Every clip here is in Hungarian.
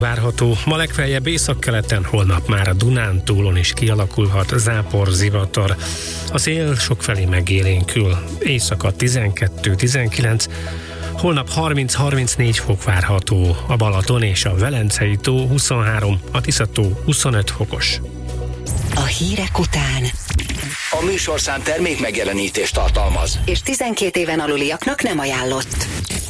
Várható, ma legfeljebb északkeleten, holnap már a Dunántúlon is kialakulhat zápor, zivatar. A szél sokfelé megélénkül, éjszaka 12-19, holnap 30-34 fok várható, a Balaton és a Velencei tó 23, a Tisza-tó 25 fokos. A hírek után A műsorszám termék megjelenítést tartalmaz, és 12 éven aluliaknak nem ajánlott.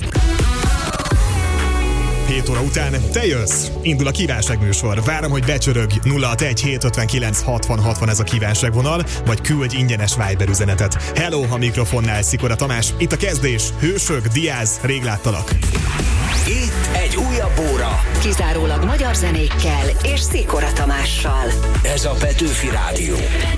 7 óra után te jössz. Indul a kívánságműsor. Várom, hogy becsörögj. 061 759 60 60 ez a kívánságvonal, vagy küldj ingyenes Viber üzenetet. Hello, a mikrofonnál Szikora Tamás. Itt a kezdés. Hősök, Diáz, rég láttalak. itt egy újabb óra. Kizárólag magyar zenékkel és Szikora Tamással. Ez a Petőfi Rádió.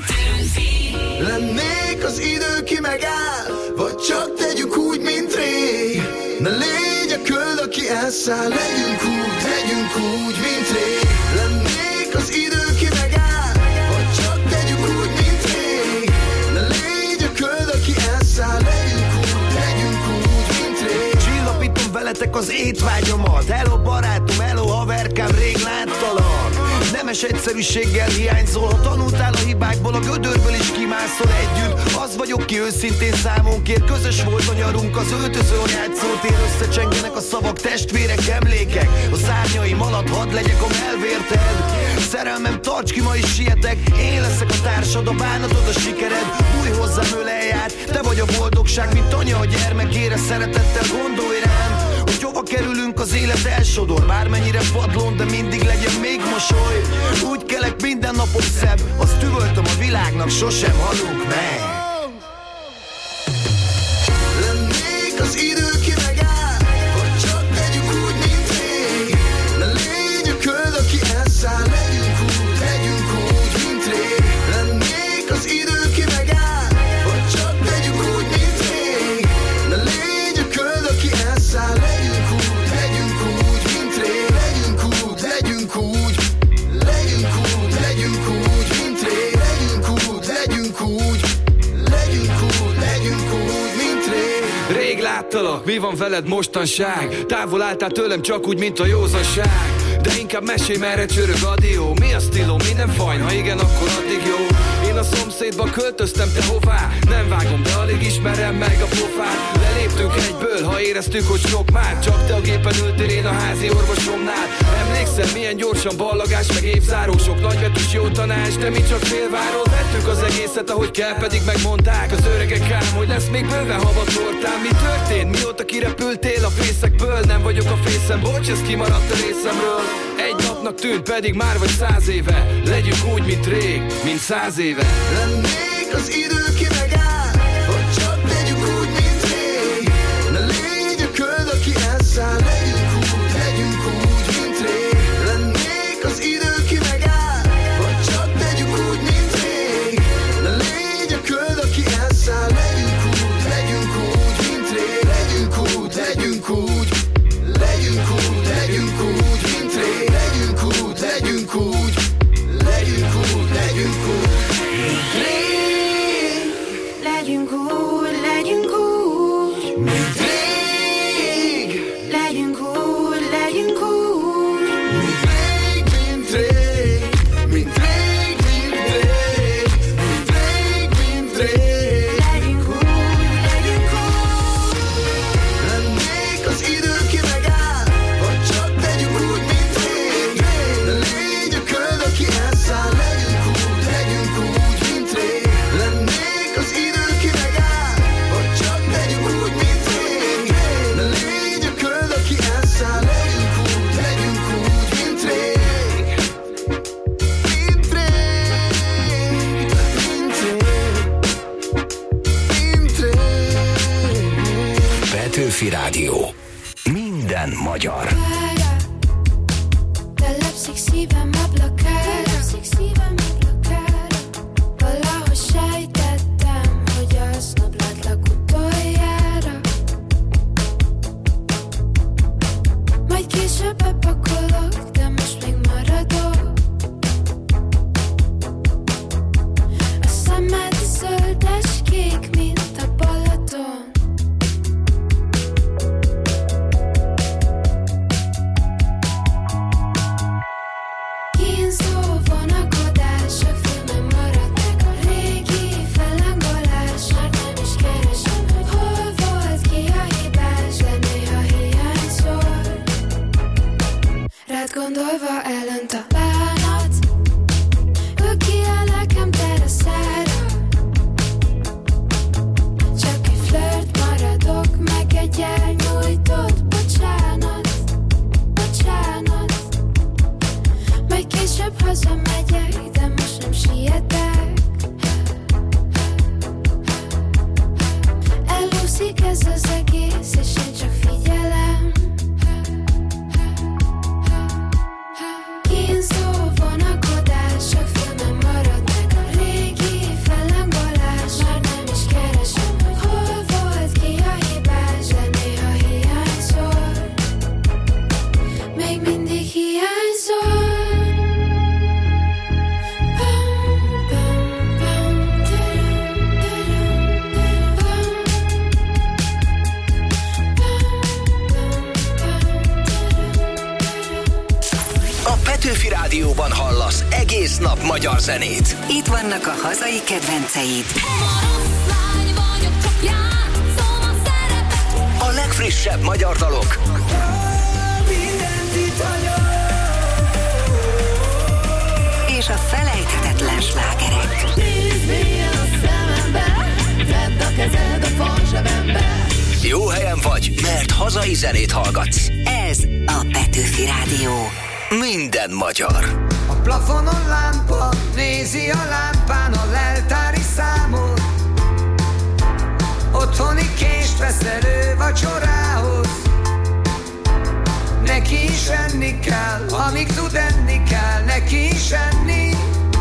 Lennék az idő, ki megáll, vagy csak tegyük úgy, mint rég. Ne légy a köld, aki elszáll, legyünk úgy, mint rég. Lennék az idő, ki megáll, vagy csak tegyük úgy, mint rég. Ne légy a köld, aki elszáll, legyünk úgy, mint rég. Csillapítom veletek az étvágyamat. Hello barátom, hello haverkám, rég láttalak. Nemes egyszerűséggel hiányzol, ha tanultál a hibákból, a gödörből is kimászol együtt. Az vagyok, ki őszintén számon kér, közös volt a nyarunk, az öltözőn játszótér. Összecsengenek a szavak, testvérek, emlékek. A szárnyaim alatt hadd legyek a melvérted. Szerelmem, tarts ki, ma is sietek. Én leszek a társad, a bánatod, a sikered. Bújj hozzám, ölelját, te vagy a boldogság, mint anya a gyermekére. Szeretettel gondolj rám, hogy hova kerülünk, az élet elsodor. Bármennyire padlón, de mindig legyen még mosoly. Úgy kelek, minden napom szebb, azt üvöltöm a világnak, sosem halunk meg. Lennék az idő, ki megáll, vagy csak tegyük úgy, mint rég. Ne légy a köld, aki elszáll, legyünk úgy, mint rég. Lennék az idő, ki megáll, vagy csak tegyük úgy, mint rég. Ne légy a köld, aki elszáll, legyünk úgy, mint rég. Legyünk úgy, mint rég. Legyünk úgy, mint rég. Rég láttalak, mi van veled mostanság? Távol álltál tőlem csak úgy, mint a józanság. De inkább mesélj, merre csörög a dió. Mi a stílom, minden fajn, ha igen, akkor addig jó. Én a szomszédba költöztem, te hová? Nem vágom, de alig ismerem meg a pofát. Leléptünk egyből, ha éreztük, hogy sok már. Csak te a gépen ültél, én a házi orvosomnál. Emlékszem, milyen gyorsan ballagás, meg évzáró. Sok nagybetűs jó tanács, de mi csak félváról vettük az egészet, ahogy kell, pedig megmondták az öregek ám, hogy lesz még bőven havatortán. Mi történt? Mióta kirepültél a fészekből? Nem vagyok a fészem, bocs, ez kimaradt a részemről. Egy napnak tűnt, pedig már vagy 100 éve. Legyünk úgy, mint rég, mint 100 éve. Lennék az idő, ki megáll, vagy csak tegyük úgy, mint rég. Ne légy a köld, aki elszáll, legyünk úgy, mint rég. Lennék az idő, ki megáll, vagy csak tegyük úgy, mint rég. Ne légy a köld, aki elszáll, legyünk úgy, mint rég. Legyünk úgy, mint rég. Legyünk úgy, mint rég. Legyünk úgy, Mint rég, mint rég. Mint rég, mint rég. Mint rég, mint rég. legyünk úgy. Lennék az idő, ki megáll, vagy csak tegyük úgy, mint rég. Ne légy a köld, aki elszáll, legyünk úgy, mint rég. Lennék az idő, ki megáll, vagy csak tegyük úgy, mint rég. Ne légy a köld, aki elszáll, legyünk úgy, mint rég. Mint rég, mint rég. Petőfi Rádió. Minden magyar. Telepszik szívem ablakára, valahogy sejtettem, hogy aznap látlak utoljára. Majd később bepakolok, de most még maradok. A szemed zöldes kék, mint a Balaton. rád gondolva elönt a bánat. Ő ki a lelkem teraszára. Csak egy flirt maradok, meg egy elnyújtott bocsánat. Bocsánat. Majd később hazamegyek, de most nem sietek. Elúszik ez az egész, és én csak figyelem. Kínzó vonakodás, sok filmen marad meg a régi fellángolás. Már nem is keresem, hogy hol volt, ki a hibás, de néha hiányzol. Még mindig hiányzol. Petőfi Rádióban hallasz egész nap magyar zenét. Itt vannak a hazai kedvenceid. A legfrissebb magyar dalok. És a felejthetetlen slágerek. Jó helyen vagy, mert hazai zenét hallgatsz. Ez a Petőfi Rádió. Minden magyar. A plafonon lámpa, nézi a lámpán a leltári számot. Otthoni kést vesz elő vacsorához. Neki is enni kell, amíg tud enni kell, neki is enni.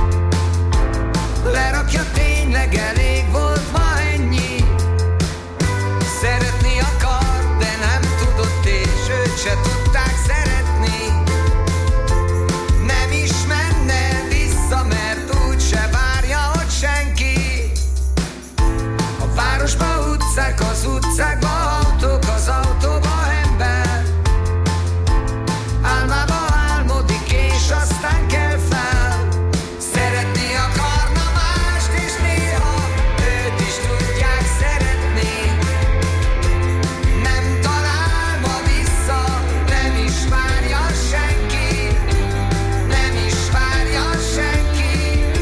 Lerakja, tényleg elég volt ma ennyi. Szeretni akar, de nem tudott, és őt se tudták szeretni. Nem is menne vissza, mert úgyse várja ott senki. A városba utcák, az utcákba autók, az autóba ember. Álmába álmodik, és aztán kell fel. Szeretni akarna mást, és néha őt is tudják szeretni. Nem talál ma vissza, nem is várja senki. Nem is várja senki.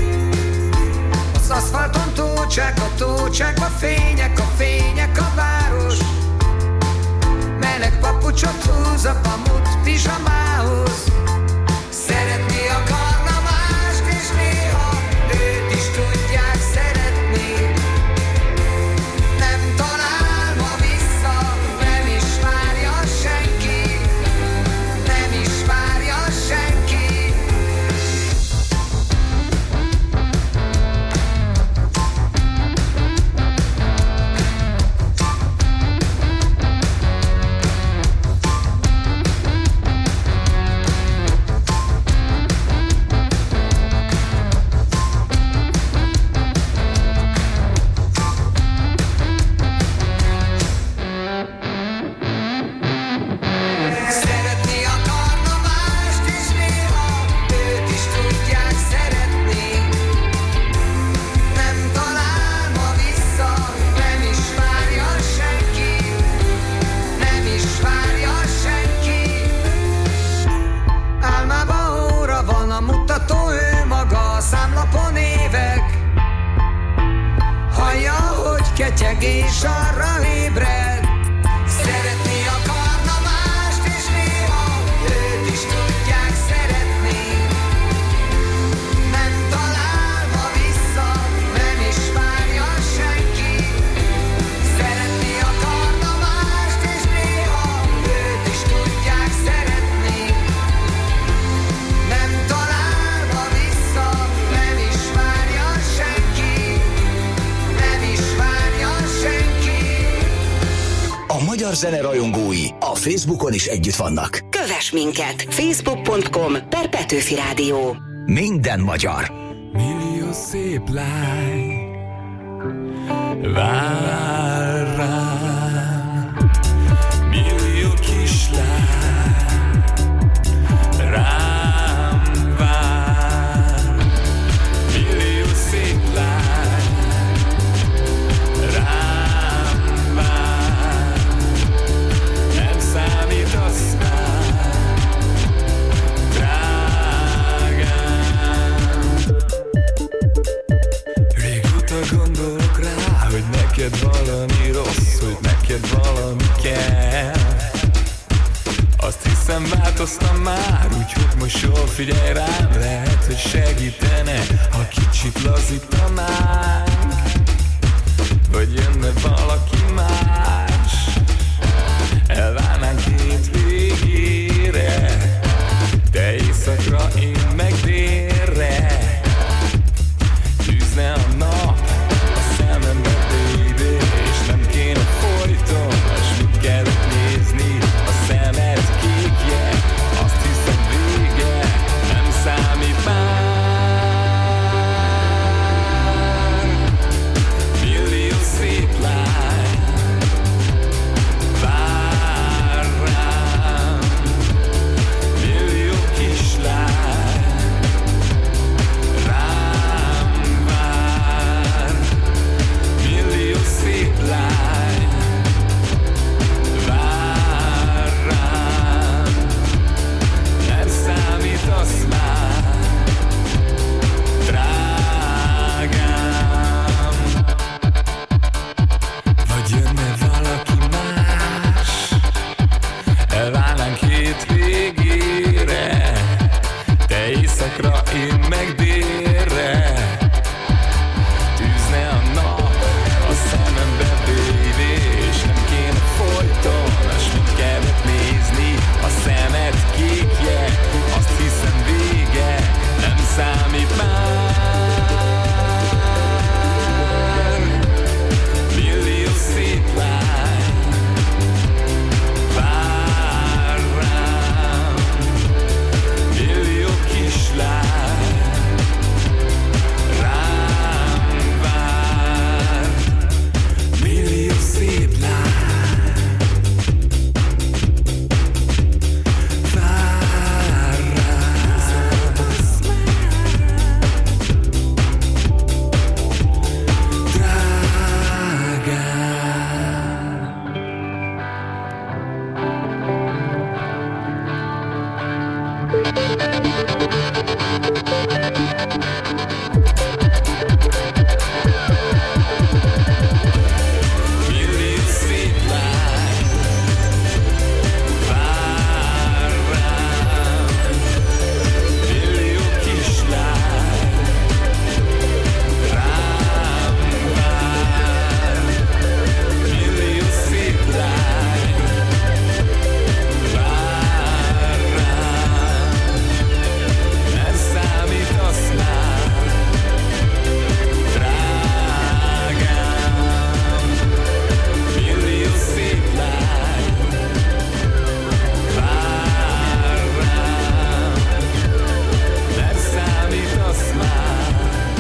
Az aszfalton tócsák, a tócsákba fények, a fények a város. Meleg papucsot húz a pamut pizsamához. Szeretni akarna mást, és néha őt is tudják szeretni. Nem talál ma vissza, nem is várja senki. Nem is várja senki. Szeretni akarna mást, és néha őt is tudják szeretni. Nem talál ma vissza, nem is várja senki. Nem is várja senki. Álmában óra van, a mutató ő maga, a számlapon évek. Hallja, hogy ketyeg, és arra ébred. Szeretni akarna mást, és néha őt is tudják szeretni. Nem talál ma vissza, nem is várja senki. Szeretni akarna mást, és néha őt is tudják szeretni. Nem talál ma vissza, nem is várja senki. Nem is várja senki. A magyar zene rajongói a Facebookon is együtt vannak. Kövess minket! Facebook.com/Petőfi Rádió. Minden magyar. Millió szép lány vár rám, millió kislány rám vár, millió szép lány rám vár, nem számít aztán, neked valami kell. Azt hiszem változtam már, úgyhogy most jól figyelj rám. Lehet, hogy segítene, ha kicsit lazítanánk, vagy jönne valaki más. Elválnánk két végére, te éjszakra, én meg délre. Tűzne a nap a szemembe, baby, és nem kéne folyton s mit kellett nézni. A szemed kékje, azt hiszem vége, nem számít már. Millió szép lány vár rám, millió kislány rám vár, millió szép lány vár rám, nem számít az már, drágám. Vagy jönne valaki más, elválnánk két végére, te éjszakra, én meg délre. Tűzne a nap a szemembe, baby, és nem kéne folyton s mit kellett nézni. A szemed kékje, azt hiszem vége, nem számít már. Millió szép lány vár rám, millió kislány rám vár, millió szép lány vár rám, drágám. Millió szép lány vár rám, millió kislány rám vár, millió szép lány vár rám, nem számít az már, drágám. Millió szép lány vár rám, nem számít az már,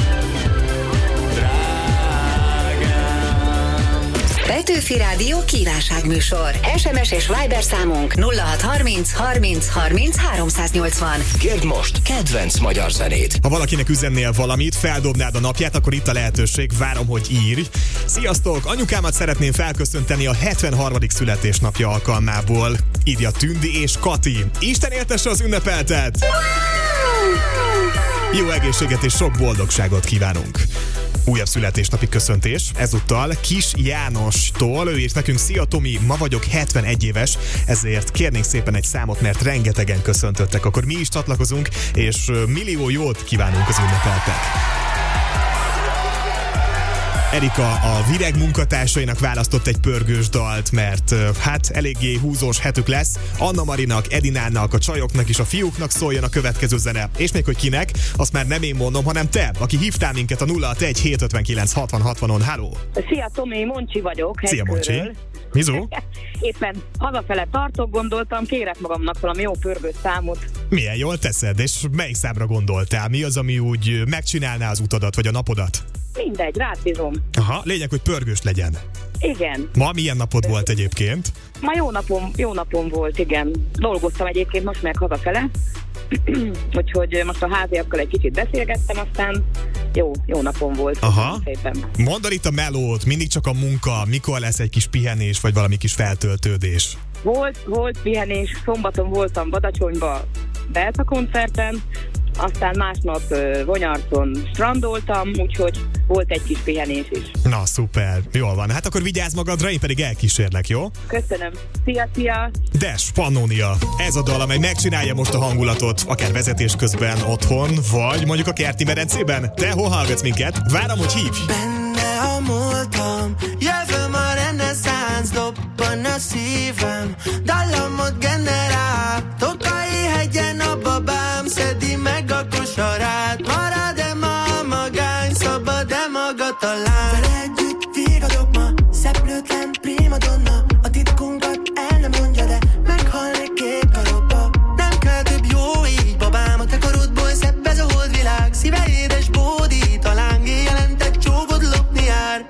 drágám. Petőfi Rádió kívánságműsor. SMS és Viber számunk 0630 30 30 380. Kérd most kedvenc magyar zenét. Ha valakinek üzennél valamit, feldobnád a napját, akkor itt a lehetőség, várom, hogy írj. Sziasztok! Anyukámat szeretném felköszönteni a 73. születésnapja alkalmából. Írja Tündi és Kati. Isten éltesse az ünnepeltet! Jó egészséget és sok boldogságot kívánunk! Újabb születésnapi köszöntés, ezúttal Kis Jánostól. Ő írt nekünk: szia Tomi, ma vagyok 71 éves, ezért kérnénk szépen egy számot, mert rengetegen köszöntöttek. Akkor mi is csatlakozunk, és millió jót kívánunk az ünnepeltek. Erika a Vireg munkatársainak választott egy pörgős dalt, mert hát eléggé húzós hetük lesz. Anna Marinak, Edinának, a csajoknak és a fiúknak szóljon a következő zene. És még hogy kinek, azt már nem én mondom, hanem te, aki hívtál minket a 061 759 60 60-on. Halló! Szia Tomi, Moncsi vagyok. Szia Moncsi! Mizó? Éppen hazafele tartok, gondoltam, kérek magamnak valami jó pörgős számot. Milyen jól teszed, és melyik számra gondoltál? Mi az, ami úgy megcsinálná az utadat, vagy a napodat? Mindegy, rád bízom. Aha, lényeg, hogy pörgős legyen. Igen. Ma milyen napod volt egyébként? Ma jó napom volt, igen. Dolgoztam egyébként most meg hazafele, úgyhogy most a háziakkal egy kicsit beszélgettem, aztán jó napom volt. Aha. Szépen. Mondd itt a melót, mindig csak a munka, mikor lesz egy kis pihenés, vagy valami kis feltöltődés? Volt pihenés, szombaton voltam Badacsonyba Delta koncerten, aztán másnap Vonyarcon strandoltam, úgyhogy volt egy kis pihenés is. Na, szuper. Jól van. Hát akkor vigyázz magadra, én pedig elkísérlek, jó? Köszönöm. Szia! Des, Pannonia. Ez a dal, amely megcsinálja most a hangulatot, akár vezetés közben otthon, vagy mondjuk a kerti medencében. Te hol hallgatsz minket? Várom, hogy hívj! Benne a múltam, jövőm a reneszánsz, dobban a szívem, dallamot generál, Tokai hegyen a babám, szedi meg a kosarát, marad-e ma a magány, szabad-e maga talán? Vele együtt vigadok ma, szeplőtlen primadonna, a titkunkat el nem mondja, de meghalnék kék karokba. Nem kell több jó így, babám, a te karodból szebb ez a holdvilág, szíve édes bódít, a lángi jelent egy csókot lopni jár.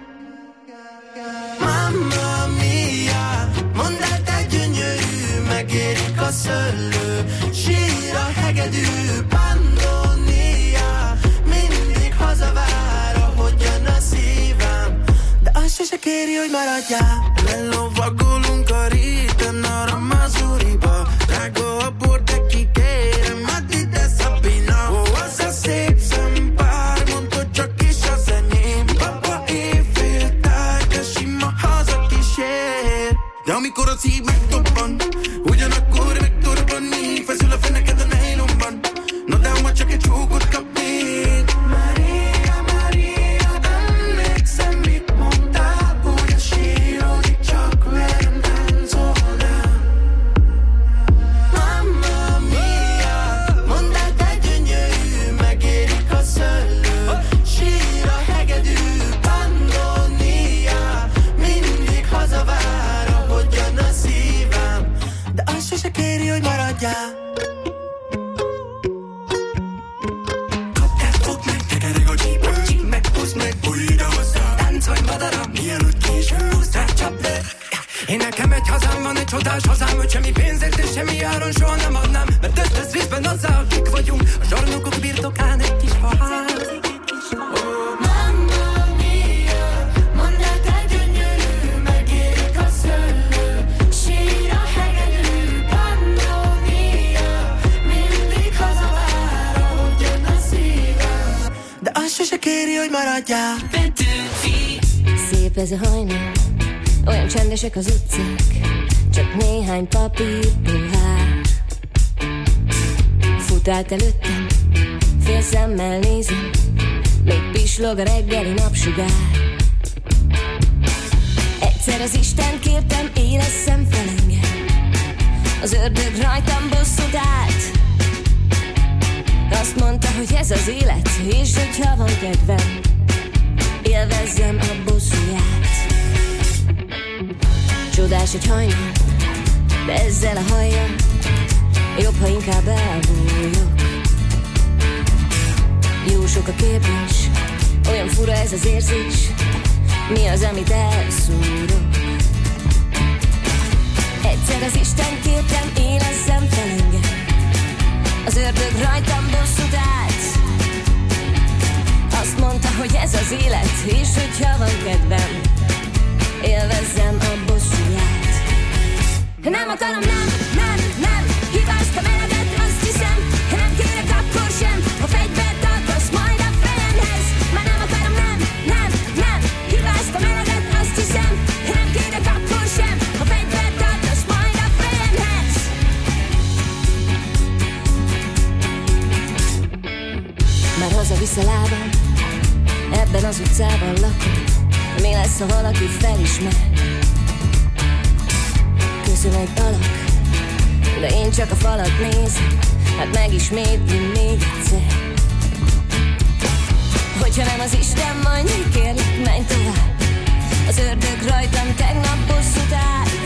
Mamma mia, mondd el te gyönyörű, megérik a szöllő, sír a hegedű, Pannonia, mindig hazavár, ahogyan a szívem, de azt sose kéri, hogy maradjál. Lelovagolunk a réten, arra Mazuriba, drága a bor, de kikérem, Madi de Sabina. Ó, az a szép szempár, mondd, hogy csak is az enyém, papa éjféltáj, de sima haza kísér. De amikor a szív megtobban, ugyanakkor megtorbanni, feszül a feneked a nejlomban, na de ma csak egy csókot kapnék. Maria, Maria, emlékszem, mit mondtál, hogy a síródik csak velem táncolnál. Mamma mia, mondd el te gyönyörű, megérik a szöllő, sír a hegedű, Pannonia, mindig hazavár, ahogyan a szívem, de azt sose kéri, hogy maradjál. Kapd el, fogd meg, tekereg a csípő, csíp meg, húzd meg, bújj ide hozzá, táncolj madaram, mielőtt késő, húzd rá, csapd le. Én nekem egy hazám van, egy csodás hazám, hogy semmi pénzért és semmi áron soha nem adnám, mert ez részben azzá, akik vagyunk, a zsarnokok birtokán egy kis faház. Mamma mia, mondd el te gyönyörű, megérik a szöllő, sír a hegedű, Pannonia, mindig hazavár, ahogyan a szívem, de azt sose kéri, hogy maradjál. Szép ez a hajnal, olyan csendesek az utcák, csak néhány papírpohár. Fut át előttem, fél szemmel nézem, még pislog a reggeli napsugár. Egyszer az Isten kértem, éresszem fel engem, az ördög rajtam bosszút állt. Azt mondta, hogy ez az élet, és hogyha van kedvem, élvezzem a bosszúját. Csodás egy hajnal, de ezzel a hajjal jobb, ha inkább elbújok. Jó sok a kérdés, olyan fura ez az érzés, mi az, amit elszúrok. Egyszer az Isten kértem, érezzem fel engem, az ördög rajtam bosszút állt. Azt mondta, hogy ez az élet, és hogyha van kedvem, élvezzem a bosszúját. Nem akarom, nem hibázd a meleget, azt hiszem, nem kérek akkor sem, ha fegyvert tartasz majd a fejemhez. Már nem akarom, nem hibázd a meleget, azt hiszem, nem kérek akkor sem, ha fegyvert tartasz majd a fejemhez. Már hazavisz a lábam, ebben az utcában lakom, mi lesz, ha valaki felismer? Köszön egy alak, de én csak a falat nézem, hát megismétlem még egyszer. Hogyha nem az Isten, majd kérlek, menj tovább, az ördög rajtam tegnap bosszút állt.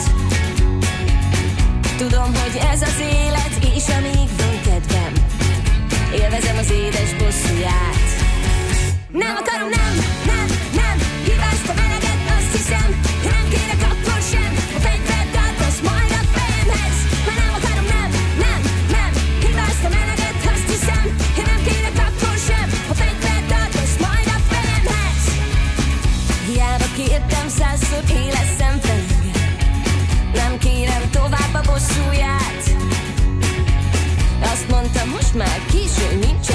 Tudom, hogy ez az élet, és amíg van kedvem, élvezem az édes bosszúját. Nem akarom, nem hibázd a meleget, azt hiszem, nem kérek akkor sem, a fegyvert tartasz majd a fejemhez. Már nem akarom, nem hibázd a meleget, azt hiszem, nem kérek akkor sem, a fegyvert tartasz majd a fejemhez. Hiába kértem 100-szor, élesszem fel engem, nem kérem tovább a bosszúját. Azt mondtam, most már késő, nincs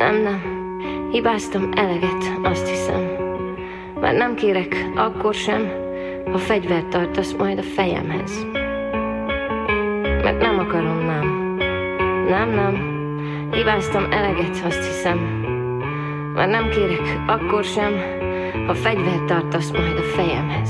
Nem, hibáztam eleget, azt hiszem. Már nem kérek akkor sem, ha fegyvert tartasz majd a fejemhez. Mert nem akarom, nem, hibáztam eleget, azt hiszem. Már nem kérek akkor sem, ha fegyvert tartasz majd a fejemhez.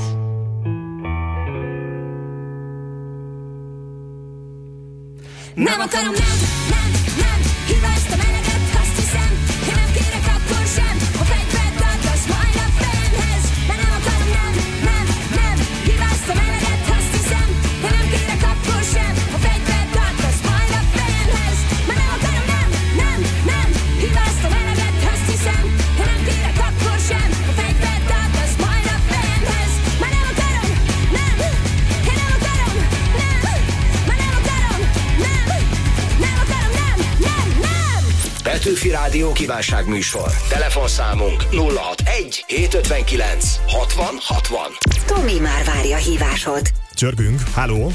Nem akarom, nem, hibáztam eleget, azt hiszem. Én nem kérek akkor sem, ha fegyvert tartasz majd a fejemhez. Mert nem akarom, nem, hibáztam eleget, azt hiszem. Én nem kérek akkor sem, ha fegyvert tartasz majd a fejemhez. Mert nem akarom, nem, hibáztam eleget, azt hiszem. Én nem kérek akkor sem, ha fegyvert tartasz majd a fejemhez. Mert nem akarom, nem, én nem akarom, nem. Petőfi Rádió kívánságműsor. Telefonszámunk 061 759 60 60. Tomi már várja a hívásod. Csörgünk, halló!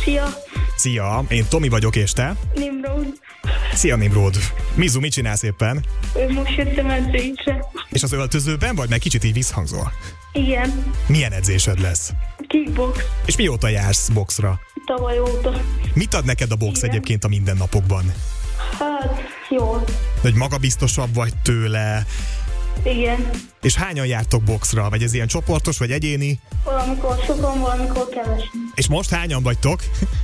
Szia, én Tomi vagyok, és te? Nimrod. Szia Nimrod. Mizu, mit csinálsz éppen? Most jöttem edzésre. És az öltözőben vagy, meg kicsit így visszhangzol? Igen. Milyen edzésed lesz? Kickbox. És mióta jársz boxra? Tavaly óta. Mit ad neked a box egyébként a mindennapokban? Hát, jó. Hogy magabiztosabb vagy tőle? Igen. És hányan jártok boxra? Vagy ez ilyen csoportos, vagy egyéni? Valamikor sokan, valamikor kevesen. És most hányan vagytok?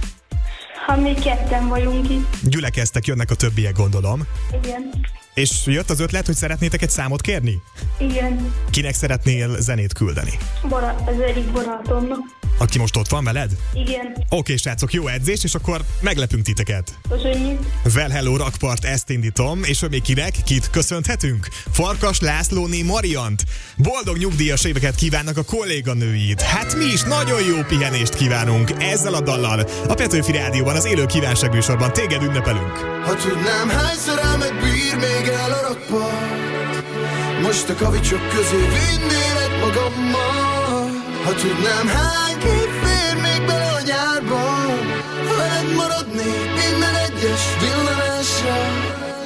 Hát még ketten vagyunk itt. Gyülekeztek, jönnek a többiek, gondolom. Igen. És jött az ötlet, hogy szeretnétek egy számot kérni? Igen. Kinek szeretnél zenét küldeni? Az egyik barátomnak. Aki most ott van veled? Igen. Oké, srácok, jó edzés, és akkor meglepünk titeket. Köszönjük. Well Hello Rakpart, ezt indítom, és hogy még kit köszönhetünk? Farkas Lászlóné Mariant. Boldog nyugdíjas éveket kívánnak a kolléganőid. Hát mi is nagyon jó pihenést kívánunk ezzel a dallal. A Petőfi Rádióban, az élő kívánságműsorban téged ünnepelünk. Ha tudnám, hányszor elmegbír még el a rakpart. Most a kavicsok közé vinnélek magammal. Ha tudnám, hány kép fér még bele a nyárba. Veled maradnék minden egyes villanásra.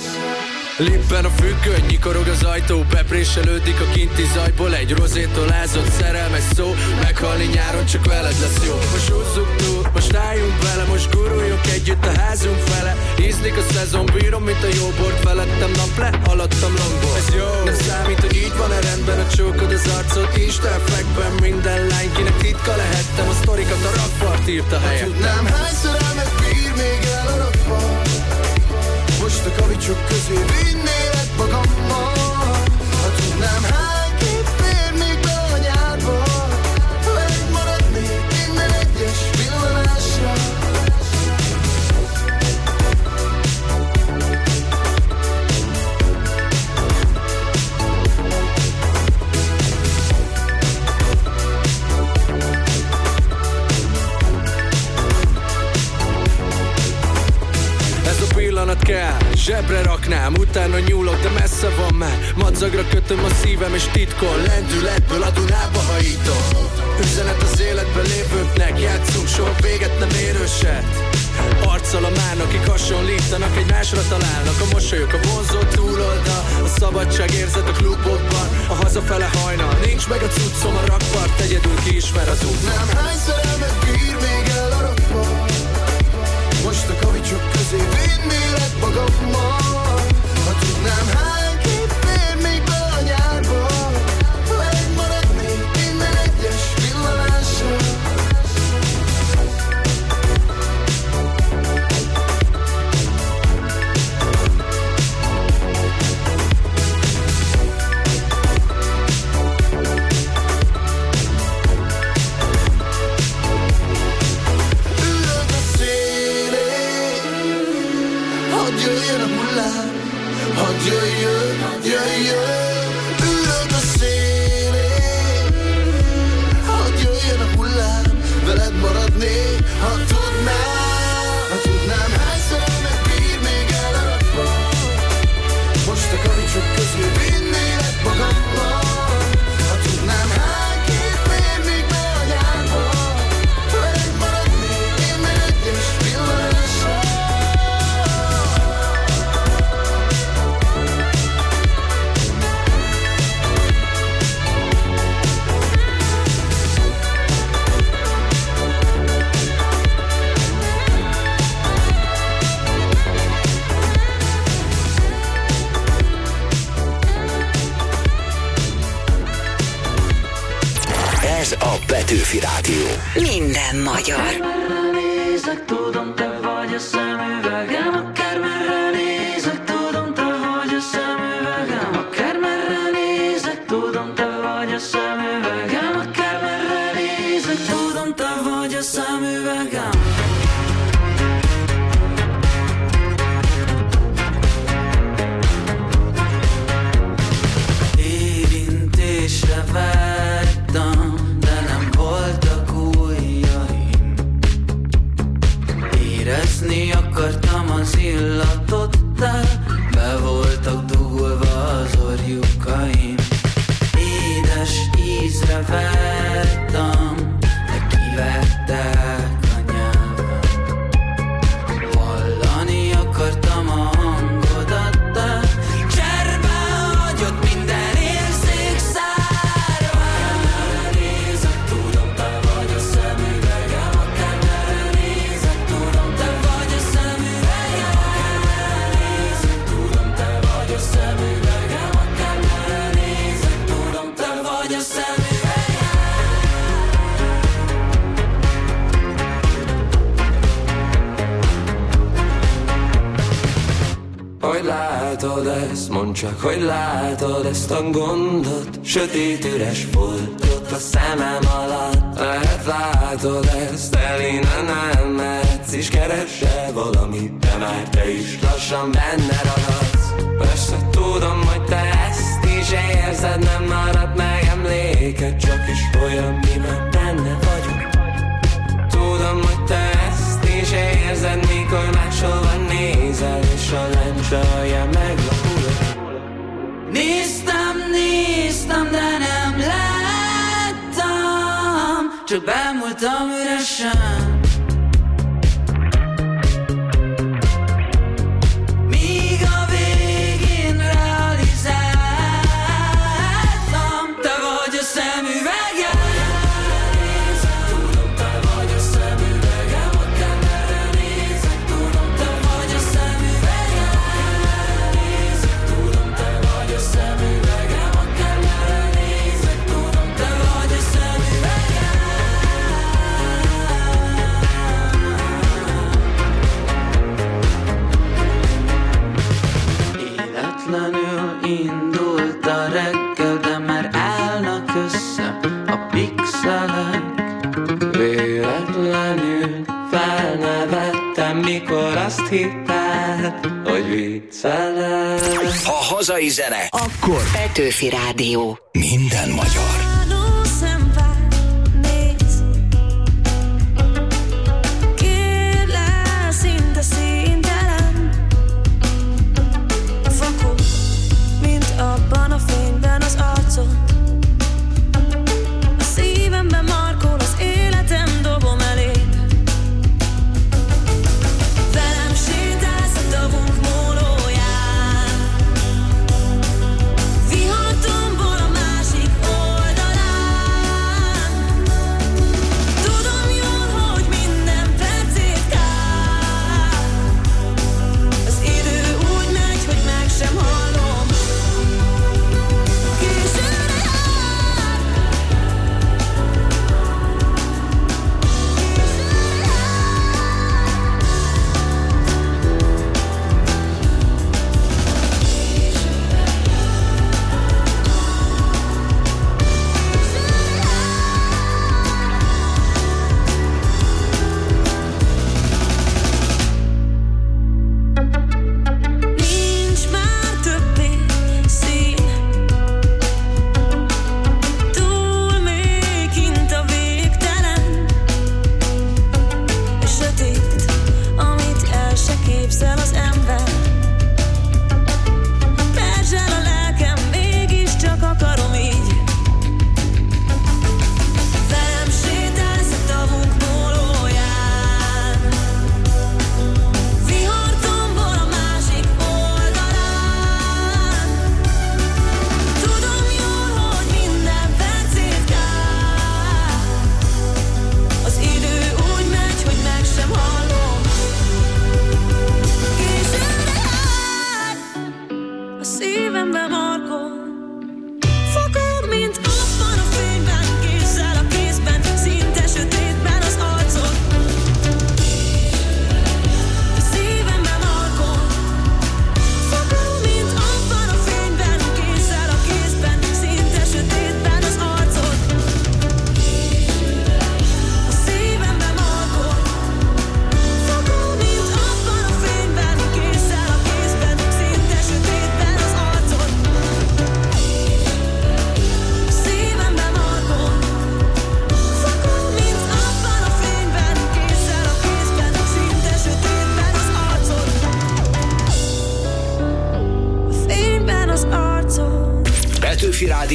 Lippen a függöny, nyikorog az ajtó, bepréselődik a kinti zajból. Egy rozétól ázott szerelmes szó, meghalni nyáron csak veled lesz jó. Most húzzuk túl, most álljunk bele, most guruljunk együtt a házunk fele. Ízlik a szezon, bírom, mint a jó bort, felettem nap le, alattam longból. Ez jó, nem számít, hogy így van-e rendben, a csókod az arcot, Istenfekben minden lány, kinek titka lehettem, a sztorikat a rakpart írta helyettem. Tudnám, hányszor elmegbír még el a rakpart. Most a kavicsok közé vinnélek magammal. Ha tudnám, hány kép fér még be a nyárba. Veled maradnék minden egyes villanásra. Pillanat kell, zsebre raknám, utána nyúlok, de messze van már. Madzagra kötöm a szívem és titkon, lendületből a Dunába hajítom. Üzenet az életben lévőknek, játszunk soha véget nem érőset. Arccal a mán, akik hasonlítanak, egymásra találnak. A mosolyok a vonzó túloldal, a szabadság érzet a klubokban. A hazafele hajnal, nincs meg a cuccom, a rakpart egyedül kiismer az út. Nem hányszor elmegbír még el a rakpart. Most a kavicsok közé vinnélek magammal. Ha tudnám, hány kép fér még be a nyárba. Veled maradnék minden egyes villanásra. Ez a Petőfi Rádió. Minden magyar. Nézek, tudom, te vagy a szemüvegem, akármerre nézek, tudom, te vagy a szemüvegem, akármerre nézek, tudom, te vagy a szemüvegem, akármerre nézek, tudom, te vagy a szemüvegem. Érintésre vágytam, de nem voltak ujjaim. Érezni akartam az illatottal, be voltak dugolva az orjukaim. Édes ízre vágytam, de kivettek a nyelvem. Hallani akartam a hangodat, de cserben hagyott minden érzék szárván. Nézek, tudom, te vagy a szemüvegem, akármerre nézek, tudom, te vagy a szemüvegem. Nézek, tudom, te vagy a szemüvegem, akármerre nézek, tudom, te vagy a szemüvegem. Hogy látod ezt, mondd csak, hogy látod ezt a gondot. Sötét üres foltot a szemem alatt. Lehet látod ezt, Elina, nem mehetsz, és keresel valamit, de már te is lassan benne ragadsz. Persze tudom, hogy te ezt is érzed, nem marad meg emléked, csak is olyan, miben benne vagyok. Tudom, hogy te ezt is érzed, mikor máshova nézel, és a lencse alján meglapulok. Néztem, de nem láttam, csak bámultam üresen. Míg a végén realizáltam, te vagy a szemüvegem. Tudom, te vagy a szemüvegem, akármerre nézek, tudom, te vagy a szemüvegem. Tudom, te vagy a szemüvegem, akármerre nézek, tudom, te vagy a szemüvegem. Életlenül indult a reggel, de már állnak össze a pixelek. Véletlenül felnevettem, mikor azt hitted, hogy viccelek. Ha hazai zene, Akkor Petőfi Rádió. minden magyar. Abban a fényben az arcod, a szívemben markol, az életem dobom eléd. Velem sétálsz a tavunk mólóján, vihartombol a másik oldalán.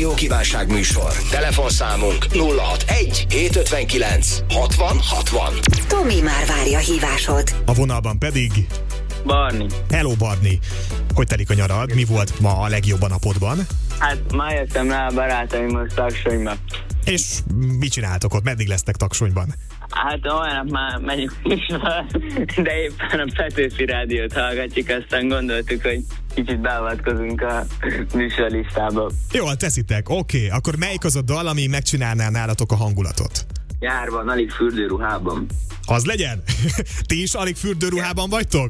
Rádió Kívánság műsor. Telefonszámunk 061 759 60 60. Tomi már várja hívásod. A vonalban pedig Barni. Hello Barni. Hogy telik a nyarad? Mi volt ma a legjobb a napodban? Hát ma jöttem rá a barátaimhoz Taksonyba. És mit csináltok ott? Meddig lesztek Taksonyban? Hát holnap már megyünk műsorra, de éppen a Petőfi Rádiót hallgatjuk, aztán gondoltuk, hogy kicsit beavatkozunk a műsorlistába. Jól teszitek, oké. Akkor melyik az a dal, ami megcsinálná nálatok a hangulatot? Nyárban, alig fürdőruhában. Az legyen? Ti is alig fürdőruhában vagytok?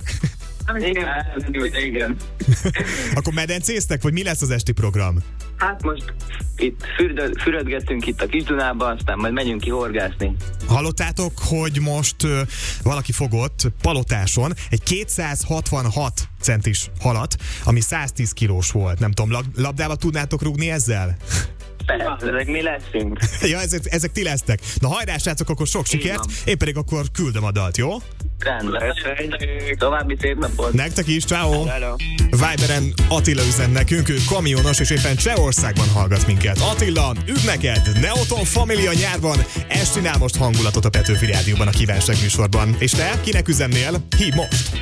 Igen. Akkor medencéztek, vagy mi lesz az esti program? Hát most itt fürödgettünk itt a Kis-Dunában, aztán majd megyünk ki horgászni. Hallottátok, hogy most valaki fogott Palotáson egy 266 centis halat, ami 110 kilós volt. Nem tudom, labdába tudnátok rúgni ezzel? Persze, ezek mi leszünk. Ja, ezek ti lesztek. Na hajrá, srácok, akkor sok sikert, én pedig akkor küldöm a dalt, jó? Rendben. További szép napot. Nektek is, ciao. Viberen Attila üzen nekünk, ő kamionos, és éppen Csehországban hallgat minket. Attila, üdv neked! Neoton Família nyárban, estinál most hangulatot a Petőfi Rádióban a Kívánság műsorban. És te, kinek üzennél? Hív most!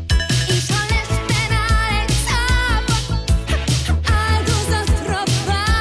Áldozatra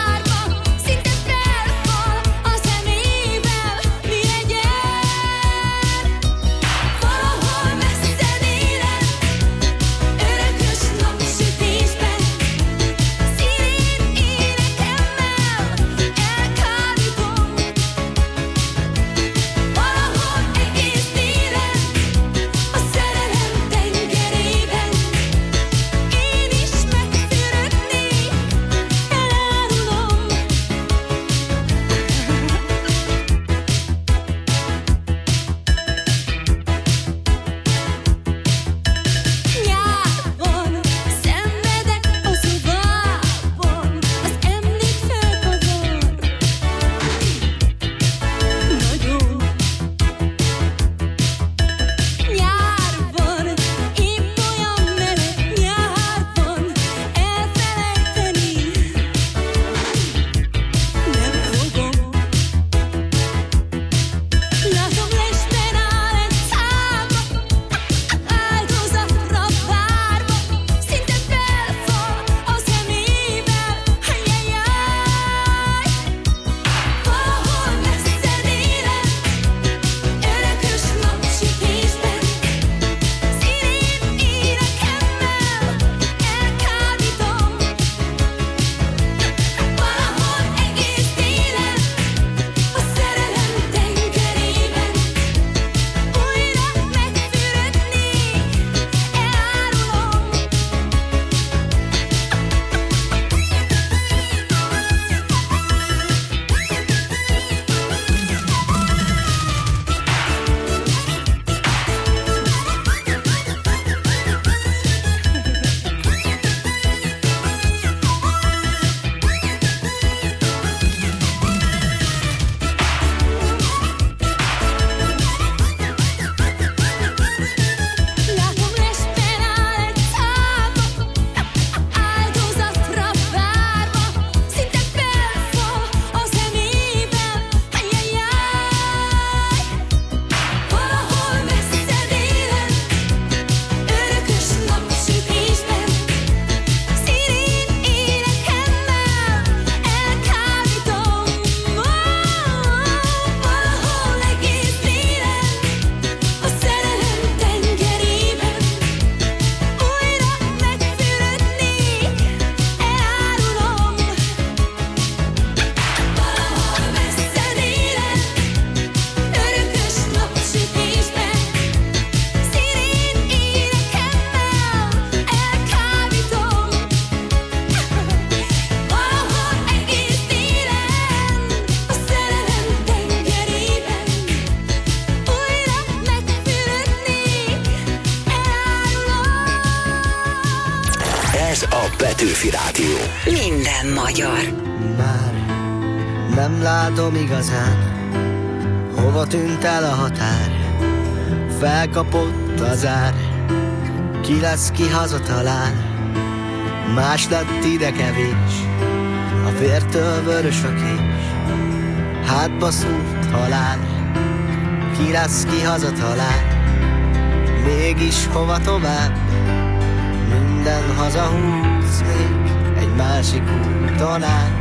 a Petőfi Rádió. Minden magyar. Már nem látom igazán, hova tűnt el a határ. Felkapott az ár, ki lesz, ki hazatalál. Más lett ide kevés, a vértől vörös a kés. Hátba szúrt halál, ki lesz, ki hazatalál. Mégis hova tovább, minden hazahúz még egy másik úton át.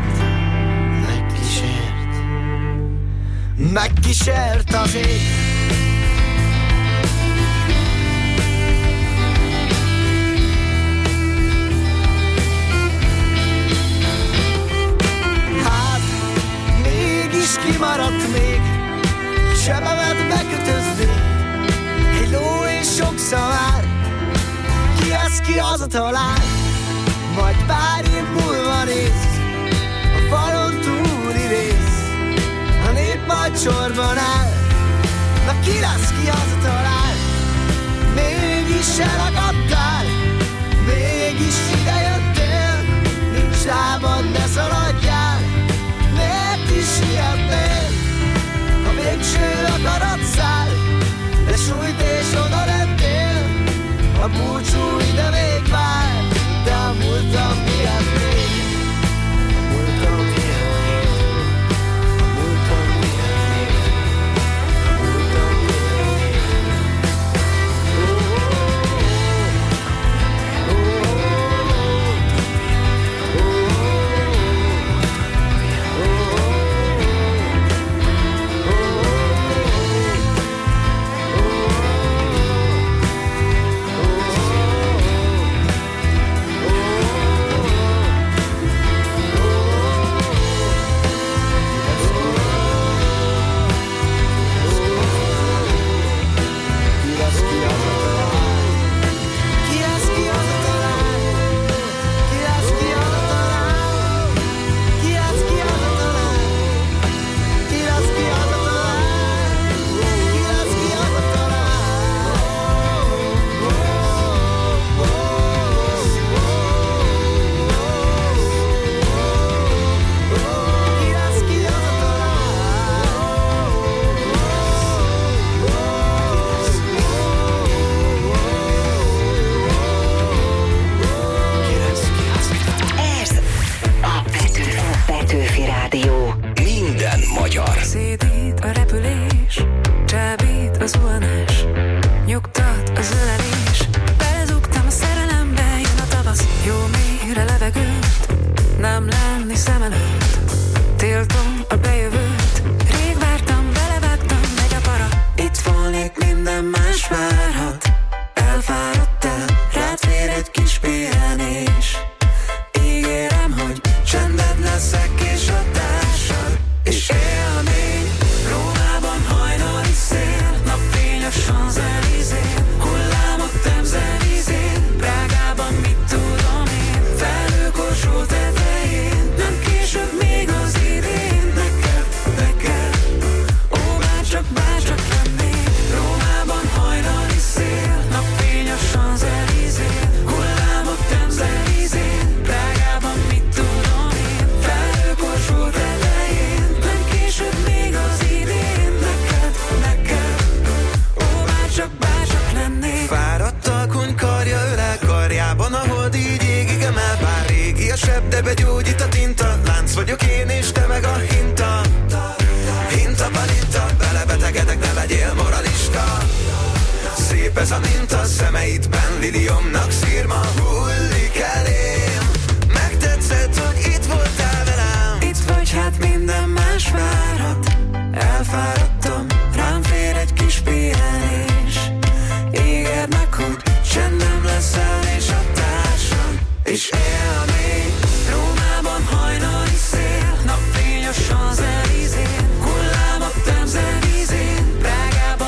Megkísért az ég. Hát, mégis kimaradt még sebemet bekötözni egy ló és sok szamár. Ki az, ki hazatalál, majd pár év múlva néz a falon túli rész. A nép majd sorban áll, na ki lesz, ki hazatalál. Mégis elakadtál, mégis idejöttél. Nincs lábad, ne szaladjál, miért is sietnél? A végső akarat száll, de sújt és oda lettél. A búcsú ide még vár, de a múltam miatt még. A múltam miatt még.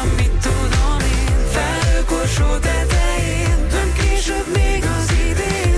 Tetején, nem később még az idén.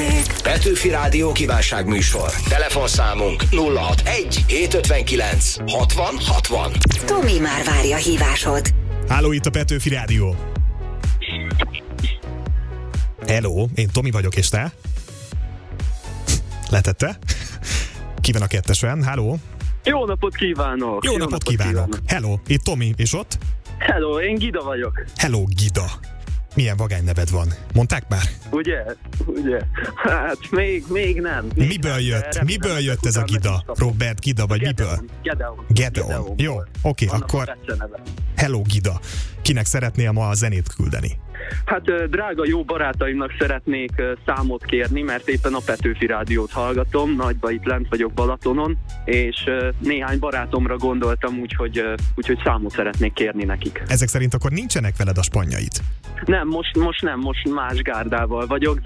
zenék. Petőfi Rádió kívánságműsor. Telefonszámunk 061 759 60 60. Tomi már várja hívásod. Háló, itt a Petőfi Rádió. Hello, én Tomi vagyok, és te? Letette? Ki van a kettesen? Háló? Jó napot kívánok! Jó napot kívánok! Hello, itt Tomi, és ott? Hello, én Gida vagyok. Hello, Gida. Milyen vagány neved van? Mondták már? Ugye? Hát még nem. Miből jött ez a Gida? Robert Gida, vagy miből? Gedeon. Jó, oké, akkor hello, Gida. Kinek szeretnél ma a zenét küldeni? Hát drága jó barátaimnak szeretnék számot kérni, mert éppen a Petőfi Rádiót hallgatom, nagyba itt lent vagyok Balatonon, és néhány barátomra gondoltam, úgyhogy számot szeretnék kérni nekik. Ezek szerint akkor nincsenek veled a spanyait? Nem, most más gárdával vagyok,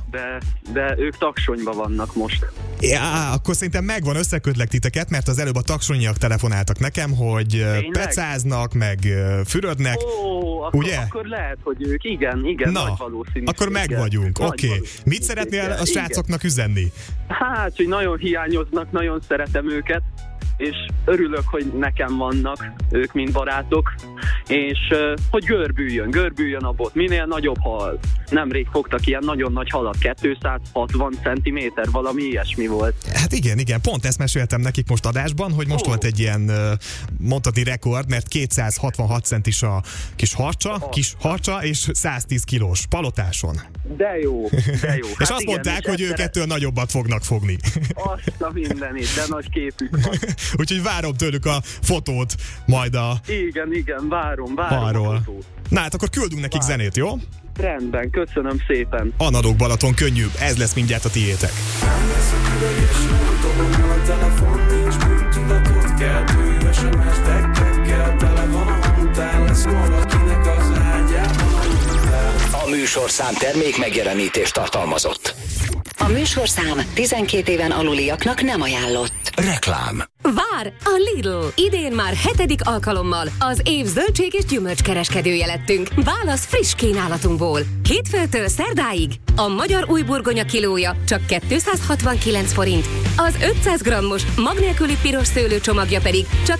de ők Taksonyban vannak most. Ja, akkor szerintem megvan, összeködlek titeket, mert az előbb a taksonyiak telefonáltak nekem, hogy pecáznak, meg fürödnek. Ugye? Akkor lehet, hogy ők, igen, na, nagy valószínűség. Akkor megvagyunk, oké. Mit szeretnél a srácoknak üzenni? Hát, hogy nagyon hiányoznak, nagyon szeretem őket, és örülök, hogy nekem vannak ők, mint barátok, és hogy görbüljön a bot, minél nagyobb hal. Nemrég fogtak ilyen nagyon nagy halat, 260 cm, valami ilyesmi volt. Hát igen, pont ezt meséltem nekik most adásban, hogy most volt egy ilyen mondhatni rekord, mert 266 centis a kis harcsa, és 110 kilós Palotáson. De jó. És azt igen, mondták, hogy ők ettől nagyobbat fognak fogni. Azt a mindenit, de nagy képük van. Úgyhogy várom tőlük a fotót majd a... Igen, várom arról. a fotót. Na hát akkor küldünk nekik zenét, jó? Rendben, köszönöm szépen. Anadok Balaton könnyű, ez lesz mindjárt a tiétek. Nem leszek üveges, nem dobom el a telefon, nincs bűntudatot keltő, SMS tekkekkel tele van a hangtár, lesz valakinek az ágyában a hangtár. A műsorszám termék megjelenítést tartalmazott. A műsorszám 12 éven aluliaknak nem ajánlott. Reklám. Vár a Lidl! Idén már 7. alkalommal az év zöldség és gyümölcskereskedője lettünk. Válasz friss kínálatunkból. Hétfőtől szerdáig a magyar új burgonya kilója csak 269 forint, az 500 grammos mag nélküli piros szőlő csomagja pedig csak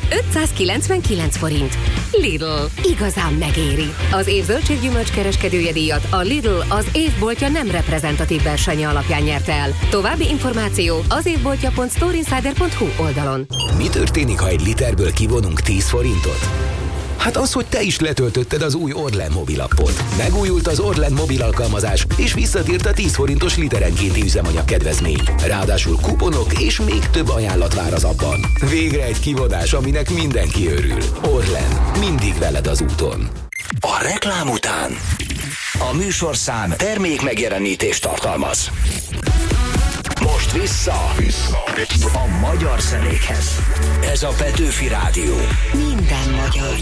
599 forint. Lidl. Igazán megéri. Az év zöldség gyümölcskereskedője díjat a Lidl az évboltja nem reprezentatív versenye alapján nyerte el. További információ az évboltja.storeinsider.hu oldalon. Mi történik, ha egy literből kivonunk 10 forintot? Hát az, hogy te is letöltötted az új Orlen mobilappot. Megújult az Orlen mobil alkalmazás, és visszatért a 10 forintos literenkénti üzemanyag kedvezmény. Ráadásul kuponok és még több ajánlat vár az appban. Végre egy kivonás, aminek mindenki örül. Orlen, mindig veled az úton. A reklám után a műsorszám termék megjelenítést tartalmaz. Most vissza a magyar zenékhez. Ez a Petőfi Rádió. Minden magyar.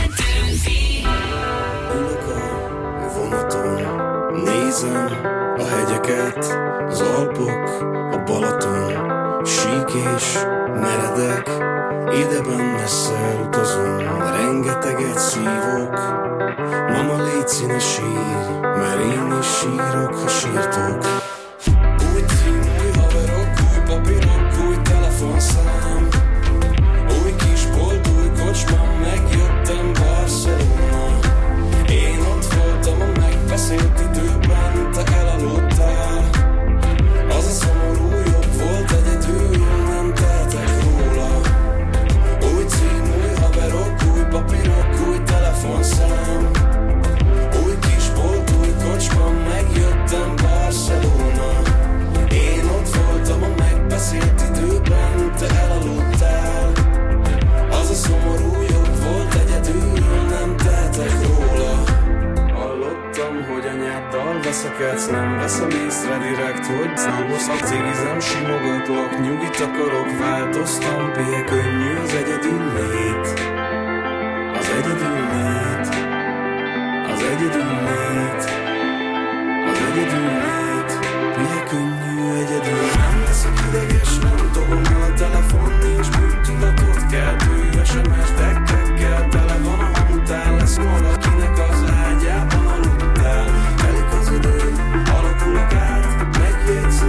Ülök a vonaton, nézem a hegyeket, az Alpok, a Balaton, sík és meredek, ideben messze elutazom, rengeteget szívok. Mama, légy színe sír, mert én is sírok, ha sírtok. Új cím, új haverok, új papírok, új telefonszám, új kisbolt, új kocsma, megjöttem Barcelona. Én ott voltam a megbeszélt időben, te elaludtál. Az a szomorú jobb volt egyedül, nem tehetek róla. Új cím, új haverok, új papírok, új telefonszám, új kisbolt, új kocsma, megjöttem Barcelona. Én ott voltam a megbeszélt időben, te elaludtál. Az a szomorú jobb volt egyedül, nem tehetek róla. Hallottam, hogy anyáddal veszekedsz, nem veszem észre direkt, hogy számozhat, cégizem, simogatlak, nyugit akarok, változtam, pélye könnyű az egyedül lét. Az egyedül lét. Az egyedül lét. Az egyedül lét. Pélye könnyű egyedül. Nem leszek ideges, nem dobom el a telefon, nincs bűntudatot keltő, SMS tekkekkel tele van a hangtár, lesz valakinek az ágyában aludtál. Telik az idő, alakulok át, megjegysz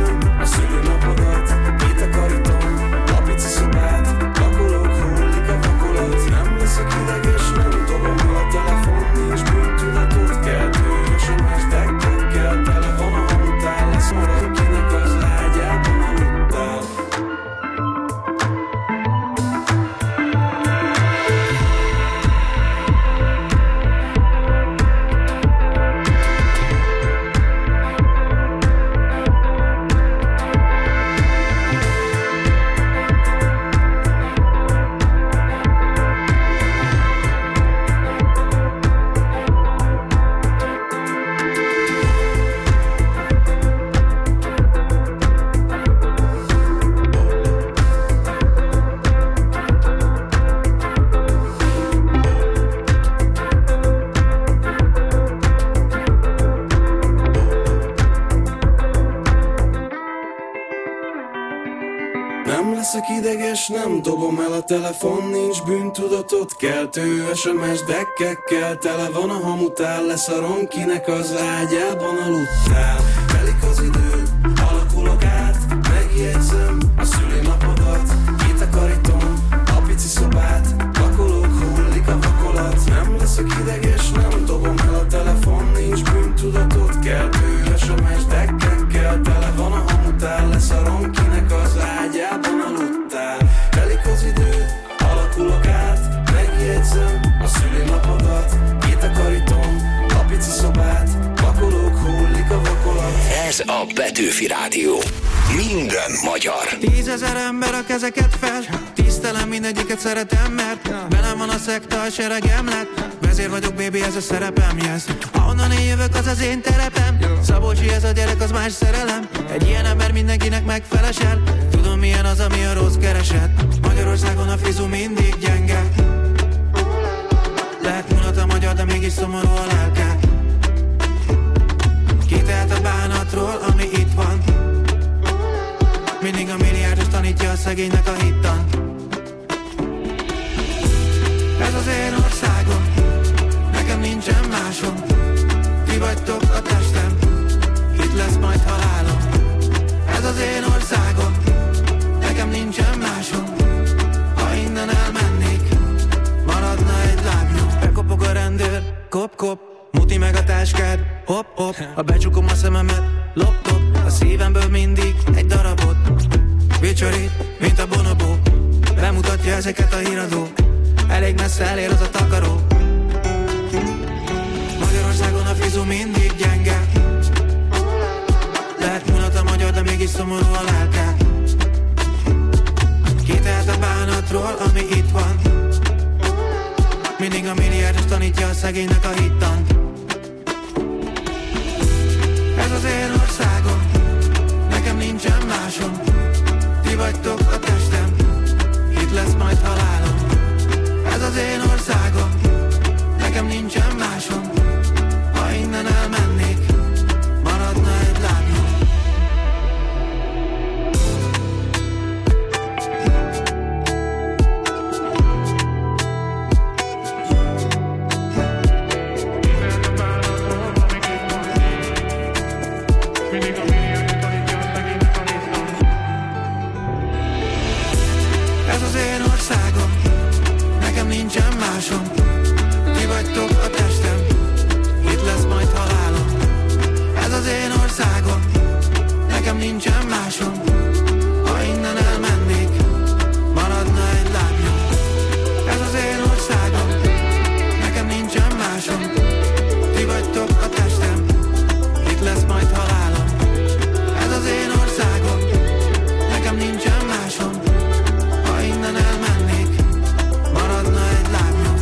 leszek ideges, nem dobom el a telefon, nincs bűntudatot keltő SMS dekkekkel, tele van a hamutál, leszarom kinek az ágyában aludtál. Telik az idő, alakulok át, megjegyzem a szülinapodat, kitakarítom a pici szobát, pakolok, hullik a vakolat. Nem leszek ideges, nem dobom el a telefon, nincs bűntudatot keltő SMS dekkekkel, tele van a hamutál, leszarom kinek az ágyában aludtál. Telik az idő, alakulok át, megjegyzem a szülinapodat, kitakarítom a pici szobát, pakolok, hullik a vakolat. Ez a Petőfi Rádió. Minden magyar. 10 000 ember a kezeket fel, tisztelem mindegyiket, szeretem, mert velem van a szekta, a seregem lett. Vezér vagyok, baby, ez a szerepem, yes. Ahonnan én jövök, az az én terepem. Szabolcsi, ez a gyerek, az más szerelem. Egy ilyen ember mindenkinek megfelesel. Tudom, milyen az, ami a rossz kereset. Magyarországon a fizu mindig gyenge. Lehet mulat a magyar, de mégis szomorú a lelke. Kitelt a bánatról, ami itt van. Mindig a milliárdos tanítja a szegénynek a hittan. Ez az én országom, nekem nincsen másom. Ti vagytok a testem, itt lesz majd halálom. Ez az én országom, nekem nincsen másom. Ha innen elmennék, maradna egy lábnyom. Bekopog a rendőr, kop-kop, muti meg a táskád, hop-hop. Ha becsukom a szememet, lop-lop, a szívemből mindig egy darabot. Vicsorít, mint a bonobó, bemutatja ezeket a híradó. Elég messze elér az a takaró. Magyarországon a fizu mindig gyenge. Lehet mulat a magyar, de mégis szomorú a lelke. Kitelt a bánatról, ami itt van. Mindig a milliárdos tanítja a szegénynek a hittan. Ez az én országom, nekem nincsen másom. Ti vagytok a testem, itt lesz majd halálom. Ez az én országom, nekem nincsen másom. Ha innen elmennék, maradna egy lábnyom. Ez az én országom, nekem nincsen másom. Ti vagytok a testem, itt lesz majd halálom. Ez az én országom, nekem nincsen másom. Ha innen elmennék, maradna egy lábnyom. Ez az én országom, nekem nincsen másom. Ti vagytok a testem, itt lesz majd halálom. Ez az én országom, nekem nincsen másom. Ha innen elmennék, maradna egy lábnyom.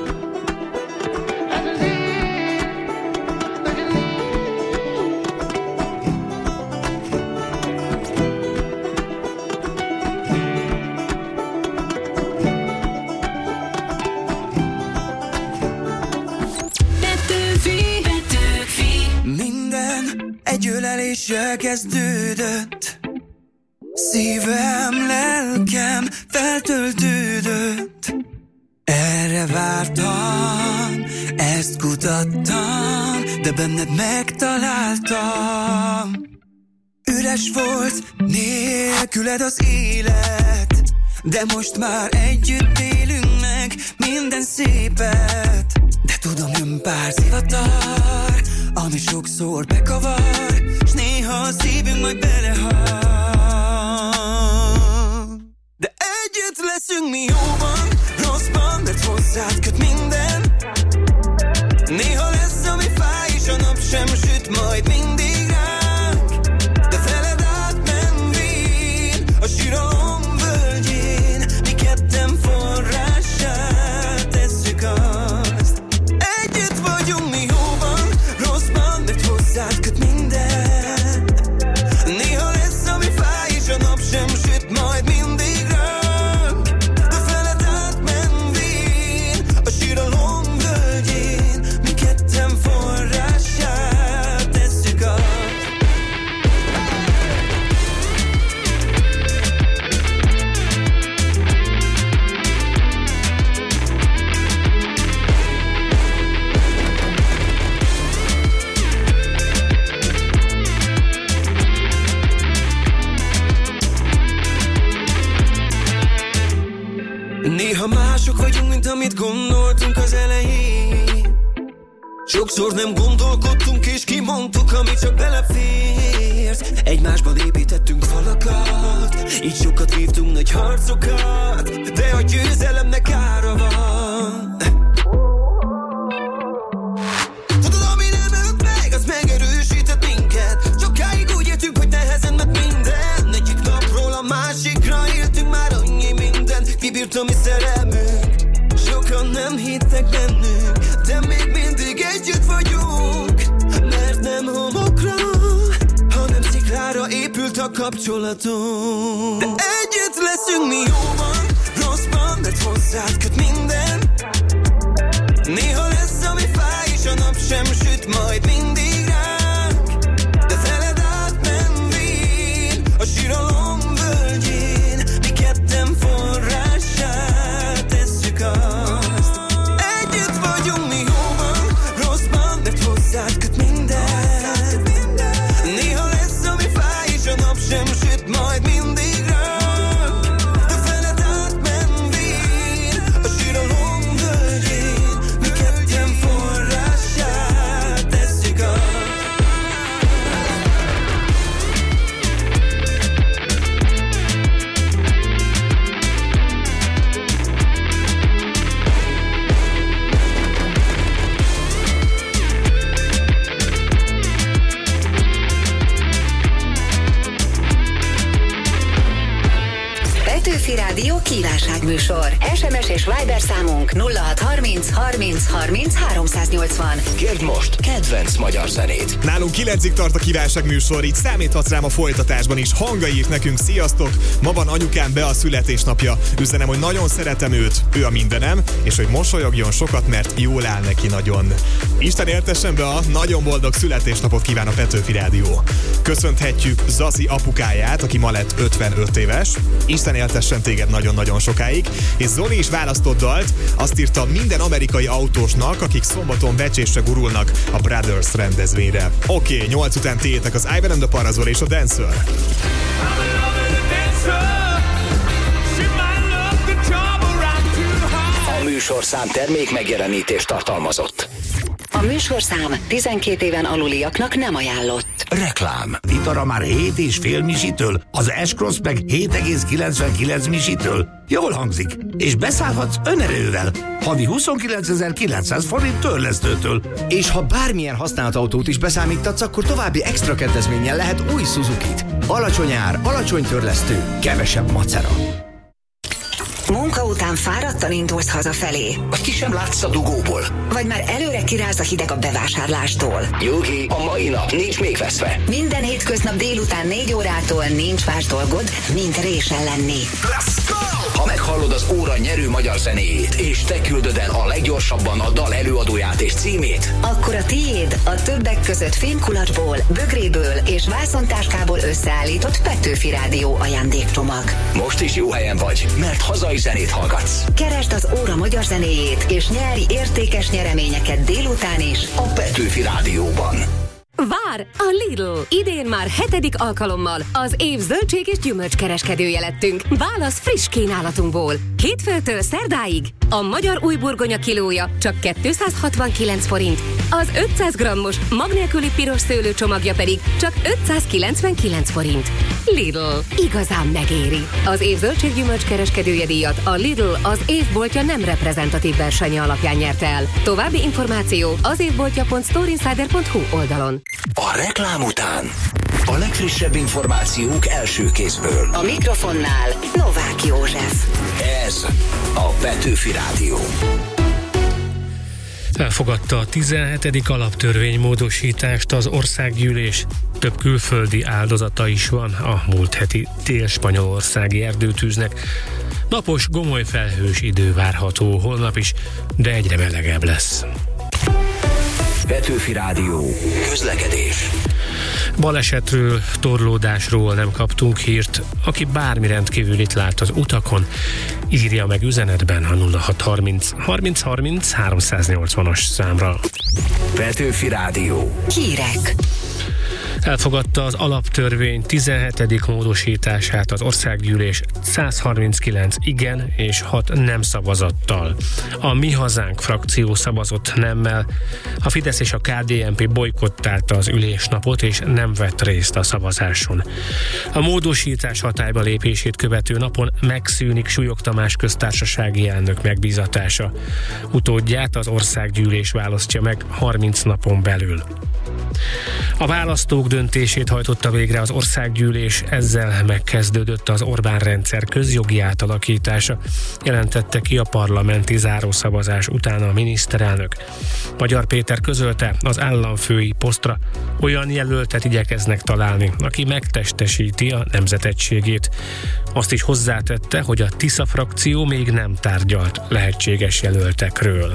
Petőfi. Minden egy öleléssel kezdődött. Szívem, lelkem feltöltődött. Erre vártam, ezt kutattam, de benned megtaláltam. Üres volt nélküled az élet, de most már együtt élünk meg minden szépet. De tudom, jön pár zivatar, ami sokszor bekavar, s néha a szívünk majd belehal. De együtt leszünk mi jóban, rosszban, mert hozzád köt minden. Néha lesz, ami fáj, és a nap sem süt majd mindig ránk. De veled átmenvén, a síralom völgyén, mi ketten forrássá tesszük azt. Együtt vagyunk mi jóban, rosszban, mert hozzád köt minden. Néha Néha mások vagyunk, mint amit gondoltunk az elején. Sokszor nem gondolkodtunk és kimondtuk, ami csak belefért. Egymásban építettünk falakat, így sokat vívtunk nagy harcokat, de a győzelemnek ára van. Tudod, ami nem ölt meg, az megerősített minket. Sokáig úgy éltünk, hogy nehezen ment minden. Egyik napról a másikra éltünk már annyi mindent. Kibírt a mi szerelmünk, sokan nem hittek bennünk, de még mindig együtt vagyunk. Mert nem homokra, hanem sziklára épült a kapcsolatunk. De együtt leszünk mi jóban, rosszban, mert hozzád köt minden. Néha lesz, ami fáj, és a nap sem süt majd mindig ránk. De veled átmenvén, a síralom völgyén, mi ketten forrását tesszük azt. Együtt vagyunk mi jóban, rosszban, mert hozzád köt minden. Néha lesz, ami fáj, és a nap sem süt majd mindig ránk. De veled átmenvén, a síralom völgyén, mi ketten forrását tesszük azt. Petőfi Rádió kívánságműsor. SMS és Viber számunk 0630 30 30 380. Kérd most kedvenc magyar zenét. Nálunk 9-ig tart a kívánságműsor, így számíthatsz rám a folytatásban is. Hanga írt nekünk, sziasztok! Ma van anyukám Bea születésnapja. Üzenem, hogy nagyon szeretem őt, ő a mindenem, és hogy mosolyogjon sokat, mert jól áll neki nagyon. Isten éltessen Bea, nagyon boldog születésnapot kíván a Petőfi Rádió. Köszönhetjük Zazi apukáját, aki ma lett 55 éves. Isten éltessen téged nagyon-nagyon sokáig. És Zoli is választott dalt, azt írta minden amerikai autósnak, akik szombaton becsésre gurulnak a Brothers rendezvényre. Oké, 8 után tiétek az Ivan and the Parazol és a Dancer. A műsorszám termék megjelenítést tartalmazott. A műsorszám 12 éven aluliaknak nem ajánlott. Reklám. Itara már 7,5 misitől, az S-Cross meg 7,99 misitől. Jól hangzik. És beszállhatsz önerővel. Havi 29.900 forint törlesztőtől. És ha bármilyen használt autót is beszámítatsz, akkor további extra kedvezménnyel lehet új Suzukit. Alacsony ár, alacsony törlesztő, kevesebb macera. Munka után fáradtan indulsz hazafelé. Vagy ki sem látsz a dugóból. Vagy már előre kiráz a hideg a bevásárlástól. Nyugi, a mai nap nincs még veszve. Minden hétköznap délután 4 órától nincs más dolgod, mint résen lenni. Ha meghallod az óra nyerő magyar zenéjét, és te küldöd el a leggyorsabban a dal előadóját és címét, akkor a tiéd a többek között fémkulacsból, bögréből és vászontáskából összeállított Petőfi Rádió ajándékcsomag. most is jó helyen vagy, mert hazai zenét hallgatsz. Keresd az óra magyar zenéjét, és nyeri értékes nyereményeket délután is a Petőfi Rádióban. Vár a Lidl! Idén már 7. alkalommal az év zöldség és gyümölcskereskedője lettünk. Válasz friss kínálatunkból. Hétfőtől szerdáig a magyar új burgonya kilója csak 269 forint, az 500 grammos mag nélküli piros szőlő csomagja pedig csak 599 forint. Lidl. Igazán megéri. Az év zöldség gyümölcskereskedője díjat a Lidl az évboltja nem reprezentatív versenye alapján nyerte el. További információ az évboltja.storeinsider.hu oldalon. A reklám után a legfrissebb információk első kézből. A mikrofonnál Novák József. Ez a Petőfi Rádió. Elfogadta a 17. alaptörvénymódosítást az országgyűlés. Több külföldi áldozata is van a múlt heti dél-spanyolországi erdőtűznek. Napos, gomoly felhős idő várható holnap is, de egyre melegebb lesz. Petőfi Rádió. Közlekedés. Balesetről, torlódásról nem kaptunk hírt. Aki bármi rendkívülit lát az utakon, írja meg üzenetben a 0630 30 30 380-as számra. Petőfi Rádió. Hírek. Elfogadta az alaptörvény 17. módosítását az országgyűlés 139 igen és 6 nem szavazattal. A Mi Hazánk frakció szavazott nemmel, a Fidesz és a KDNP bojkottálta az ülésnapot és nem vett részt a szavazáson. A módosítás hatályba lépését követő napon megszűnik Súlyog Tamás köztársasági elnök megbízatása. Utódját az országgyűlés választja meg 30 napon belül. A választók döntését hajtotta végre az országgyűlés, ezzel megkezdődött az Orbán-rendszer közjogi átalakítása, jelentette ki a parlamenti zárószavazás után a miniszterelnök. Magyar Péter közölte, az államfői posztra olyan jelöltet igyekeznek találni, aki megtestesíti a nemzetegységét. Azt is hozzátette, hogy a Tisza frakció még nem tárgyalt lehetséges jelöltekről.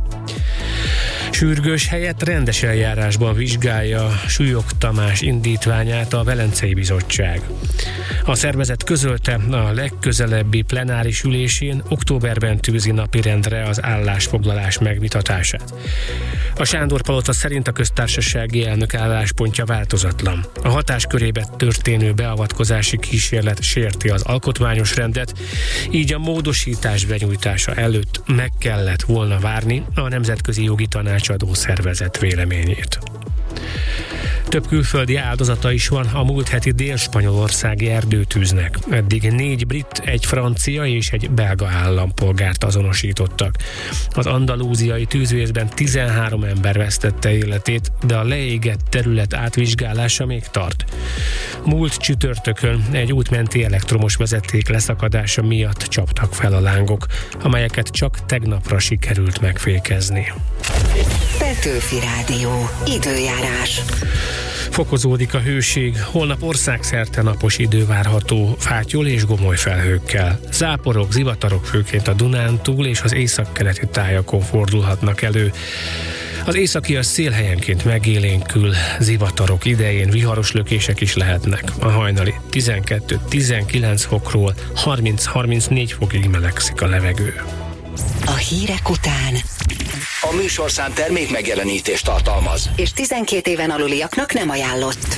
Sürgős helyett rendes eljárásban vizsgálja Súlyog Tamás indítványát a Velencei Bizottság. A szervezet közölte, a legközelebbi plenáris ülésén októberben tűzi napirendre az állásfoglalás megvitatását. A Sándor-palota szerint a köztársasági elnök álláspontja változatlan. A hatáskörébe történő beavatkozási kísérlet sérti az alkotmányos rendet, így a módosítás benyújtása előtt meg kellett volna várni a Nemzetközi Jogi Tanácsadó Szervezet véleményét. Több külföldi áldozata is van a múlt heti dél-spanyolországi erdőtűznek. Eddig 4 brit, egy francia és egy belga állampolgárt azonosítottak. Az andalúziai tűzvészben 13 ember vesztette életét, de a leégett terület átvizsgálása még tart. Múlt csütörtökön egy útmenti elektromos vezeték leszakadása miatt csaptak fel a lángok, amelyeket csak tegnapra sikerült megfékezni. Petőfi Rádió. Időjárás. Fokozódik a hőség, holnap országszerte napos idő várható fátyol és gomoly felhőkkel. Záporok, zivatarok főként a Dunántúl és az északkeleti tájakon fordulhatnak elő. Az északi szél helyenként megélénkül, zivatarok idején viharos lökések is lehetnek. A hajnali 12-19 fokról 30-34 fokig melegszik a levegő. A hírek után A műsorszám termék megjelenítést tartalmaz. és 12 éven aluliaknak nem ajánlott.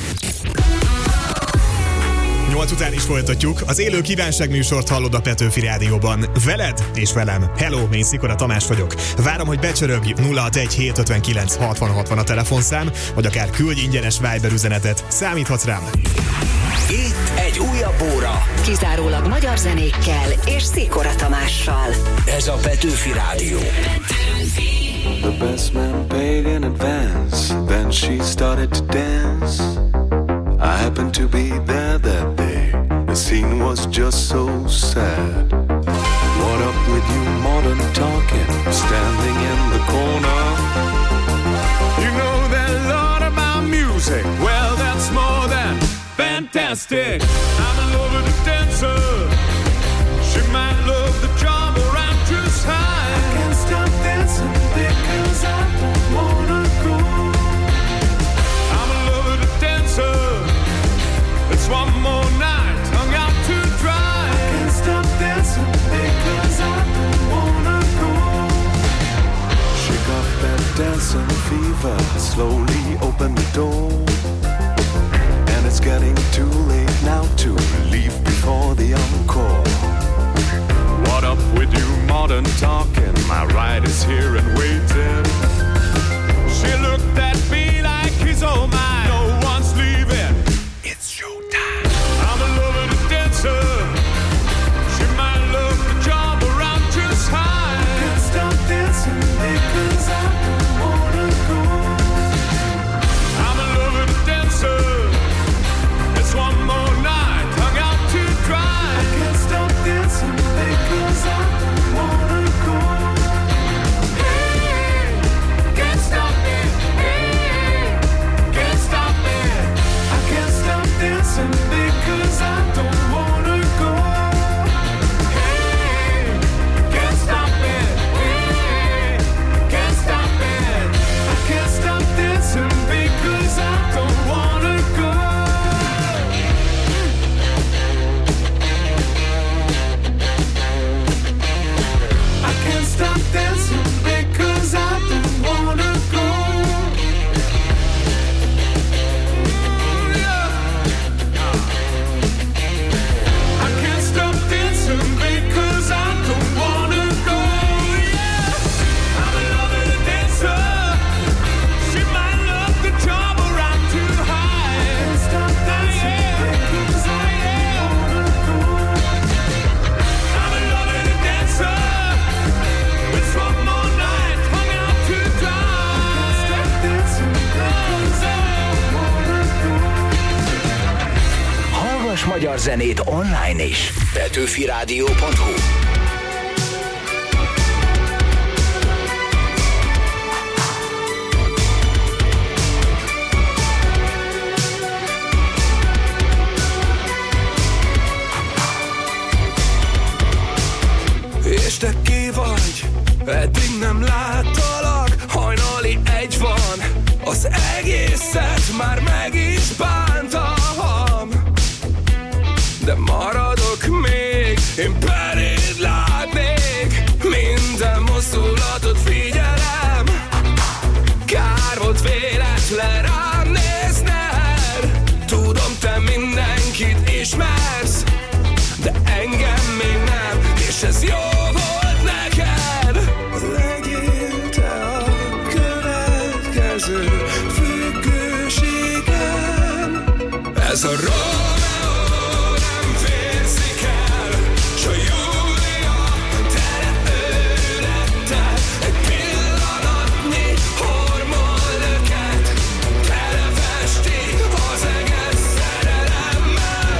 8 után is folytatjuk. Az élő kívánságműsort hallod a Petőfi Rádióban. Veled és velem. Hello, én Szikora Tamás vagyok. Várom, hogy becsörögj. 061 759 60 60 a telefonszám, vagy akár küldj ingyenes Viber üzenetet. Számíthatsz rám. Itt egy újabb óra. Kizárólag magyar zenékkel és Szikora Tamással. Ez a Petőfi Rádió. The best man paid in advance, then she started to dance. I happened to be there that day. The scene was just so sad. What up with you modern talking, standing in the corner? You know that lot about music, well that's more than fantastic. I'm in love with a dancer. She might love the job or I'm just high. I can't stop dancing because I don't wanna go. I'm in love with a dancer. It's one more night, hung out to dry. I can't stop dancing because I don't wanna go. She got that dancing fever, slowly opened the door. And it's getting too late now to leave before the encore. What up with you modern talking? My ride is here and waiting. She looked at me like he's all mine. No one's leaving. It's showtime. I'm in love with a dancer. She might love the job or I'm just high. I can't stop dancing because I don't wanna go. I'm in love with a dancer. It's one more night, hung out to dry. I can't stop dancing because I don't wanna go. Hey, can't stop it. Hey, can't stop it. I can't stop dancing because I don't wanna go. Hey, can't stop it. Hey, can't stop it. I can't stop dancing because I don't wanna go. I can't stop dancing because I don't wanna go. hasznos magyar zenét online is. Petőfiradio.hu. És te ki vagy? Eddig nem láttalak. Hajnali 1 van, az egészet már meg is bántam. De maradok még, én beléd látnék. Minden mozdulatot figyelem. Kár volt véletlen rám nézned. Tudom, te mindenkit ismersz, de engem még nem, és ez jó volt neked. Legyél te a következő függőségem. Ez a Romeo nem férzik el, s a Júlia tele őrettel. Egy pillanatnyi hormonlöket telefesti az egész szerelemmel.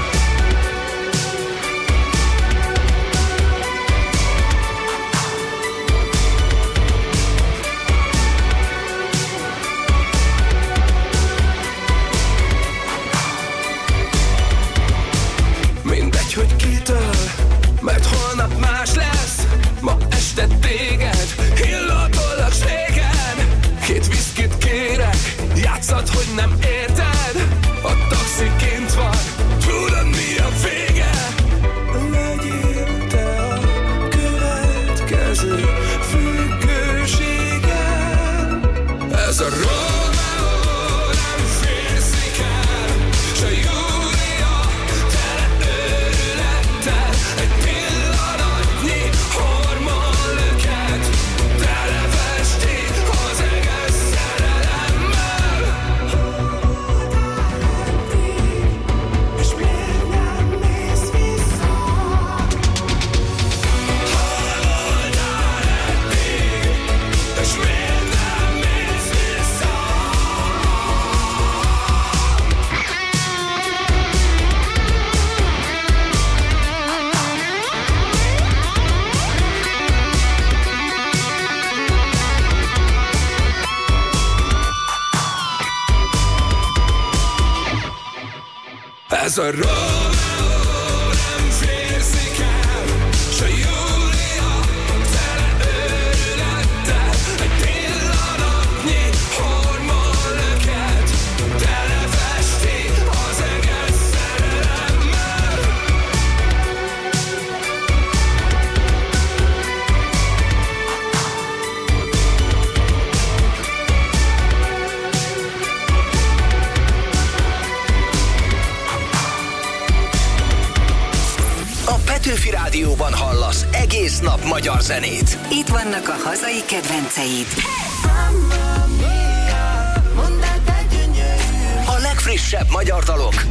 Mindegy, hogy kitől, mert holnap más lesz. Ma este téged illatolak s régen. 2 viszkit kérek, játszad, hogy nem érted. A taxi kint van, tudod mi a vége. Legyél te a következő függőségem. Ez a Romeo nem férzik el, s a Júlia tele őrülettel. Egy pillanatnyi hormonlöket telefesti az egész szerelemmel. És miért nem mész vissza? Hallottál eddig, és miért nem mész vissza? Ez a Romeo nem férzik el, s a Júlia tele őrülettel. Egy pillanatnyi hormonlöket telefesti az egész szerelemmel. A Petőfi Rádióban hallasz egész nap magyar zenét. Itt vannak a hazai kedvenceid. A legfrissebb magyar dalok.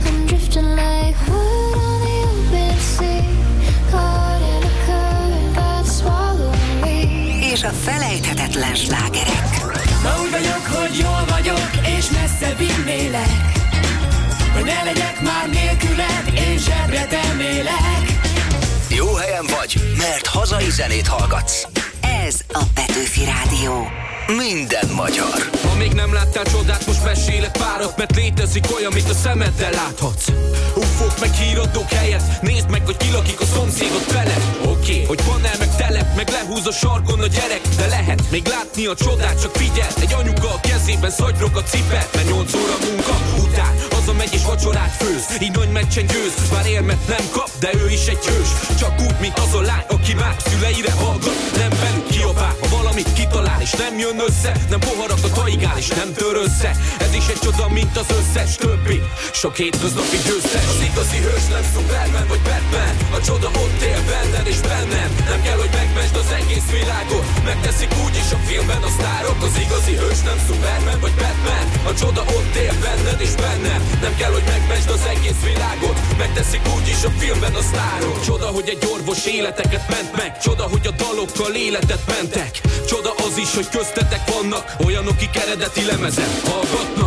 És a felejthetetlen slágerek. Ma úgy vagyok, hogy jól vagyok, és messze vinnélek. Hogy ne legyek már nélküled, én zsebre temélek. Jó helyen vagy, mert hazai zenét hallgatsz. Ez a Petőfi Rádió. Minden magyar. Ha még nem láttál csodát, most mesélek párat, mert létezik olyan, mit a szemeddel láthatsz. Ufók meg híradók helyett, nézd meg, hogy ki lakik a szomszédod felett. Oké, hogy panel meg telep, meg lehúz a sarkon a gyerek, de lehet még látni a csodát, csak figyelj. Egy anyuka a kezében szagyrog a cipet, mert 8 óra munka után hazamegy és vacsorát főz. Így nagy meccsen győz, bár érmet nem kap, de ő is egy hős. Csak úgy, mint az a lány, aki már szüleire hallgat. Nem velük kiabál, ha valamit kitalál, és nem jön össze, nem poharakat haigál, és nem tör össze. Ez is egy csoda, mint az összes többi. Sok hétköznapi győztes. Az igazi hős nem Superman vagy Batman. A csoda ott él benned és bennem. Nem kell, hogy megmesd az egész világot. Megteszik úgy is a filmben a sztárok. Az igazi hős nem Superman vagy Batman. A csoda ott él benned és bennem. Nem kell, hogy megmesd az egész világot. Megteszik úgy is a filmben a sztárok. Csoda, hogy egy orvos életeket ment meg. Csoda, hogy a dalokkal életet mentek. Csoda az is, hogy köztetek vannak olyanok, akik eredeti lemezen hallgatnak.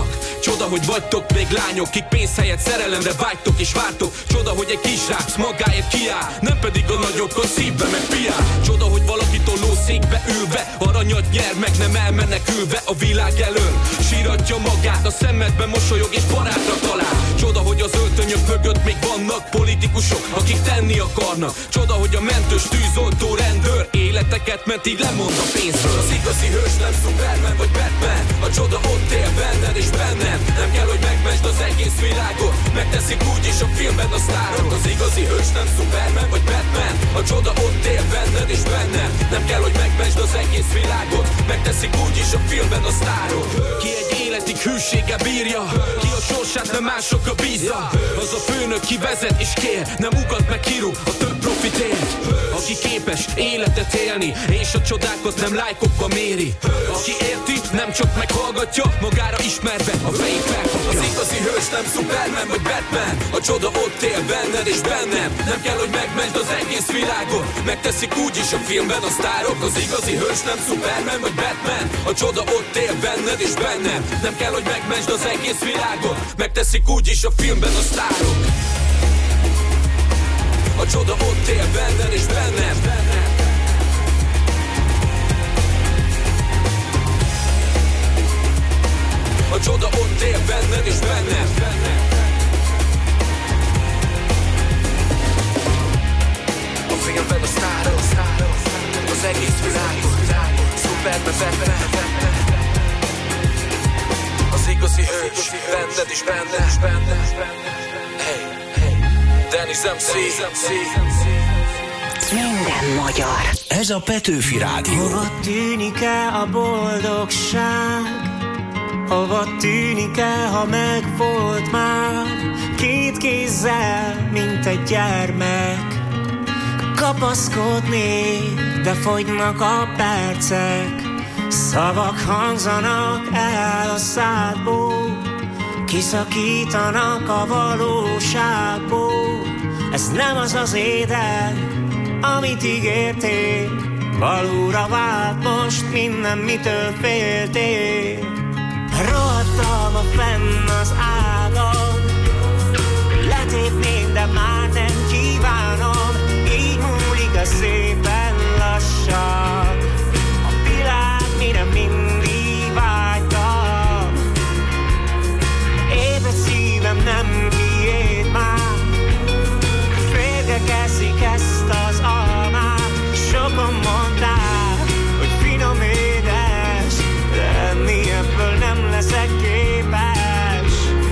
Csoda, hogy vagytok még lányok, kik pénz helyett szerelemre vágytok és vártok. Csoda, hogy egy kisrác magáért kiáll, nem pedig a nagyokkal szívbe meg piál. Csoda, hogy valakitől lószékbe ülve aranyat nyer, meg nem elmenekülve a világ elől. Síratja magát, a szemedben mosolyog és barátra talál. Csoda, hogy az öltönyök mögött még vannak politikusok, akik tenni akarnak. Csoda, hogy a mentős tűzoltó rendőr életeket ment, így lemond a pénzről. Az igazi hős nem Superman vagy Batman, a csoda ott él benned és bennem. Nem kell, hogy megmesd az egész világot, megteszik úgyis a filmben a sztárok. Az igazi hős nem Superman vagy Batman, a csoda ott él benned és bennem. Nem kell, hogy megmesd az egész világot, megteszik úgyis a filmben a sztárok. Ki egy életig hűséggel bírja, ki a sorsát nem másokra bízza. Az a főnök, ki vezet és kér, nem ugat meg kirúg a több profitért. Aki képes életet élni, és a csodákat nem lájkokba méri. Aki érti, nem csak meghallgatja, magára ismerve a fejét felkapja. Az igazi hős nem Superman vagy Batman, a csoda ott él benned és bennem. Nem kell, hogy megmesd az egész világot, megteszik úgyis a filmben a sztárok. Az igazi hős nem Superman vagy Batman, a csoda ott él benned és bennem. Nem kell, hogy megmesd az egész világot, megteszik úgyis a filmben a sztárok. A csoda ott él benned és bennem. A csoda ott él benned és bennem. A filmben a sztárok, az egész világot. Superman, Batman. Az igazi hős benned és bennem. Hey, hey, Dennis MC. Minden magyar. Ez a Petőfi Rádió. Hova tűnik el a boldogság? Hova tűnik el, ha megvolt már? Két kézzel, mint egy gyermek, kapaszkodni, de fogynak a percek. Szavak hangzanak el a szádból, kiszakítanak a valóságból. Ez nem az az édes, amit ígértél, valóra vált most minden, mitől féltél. Rohadtam a fenn az ágon, letépném, de már nem kívánom. Így múlik a szépen lassan a világ, mire mindig vágytam. Ébred szívem nem kiéd már, félre keszik ezt az almát. Sokan mondták, hogy finom édes, de enni ebből nem leszek képes.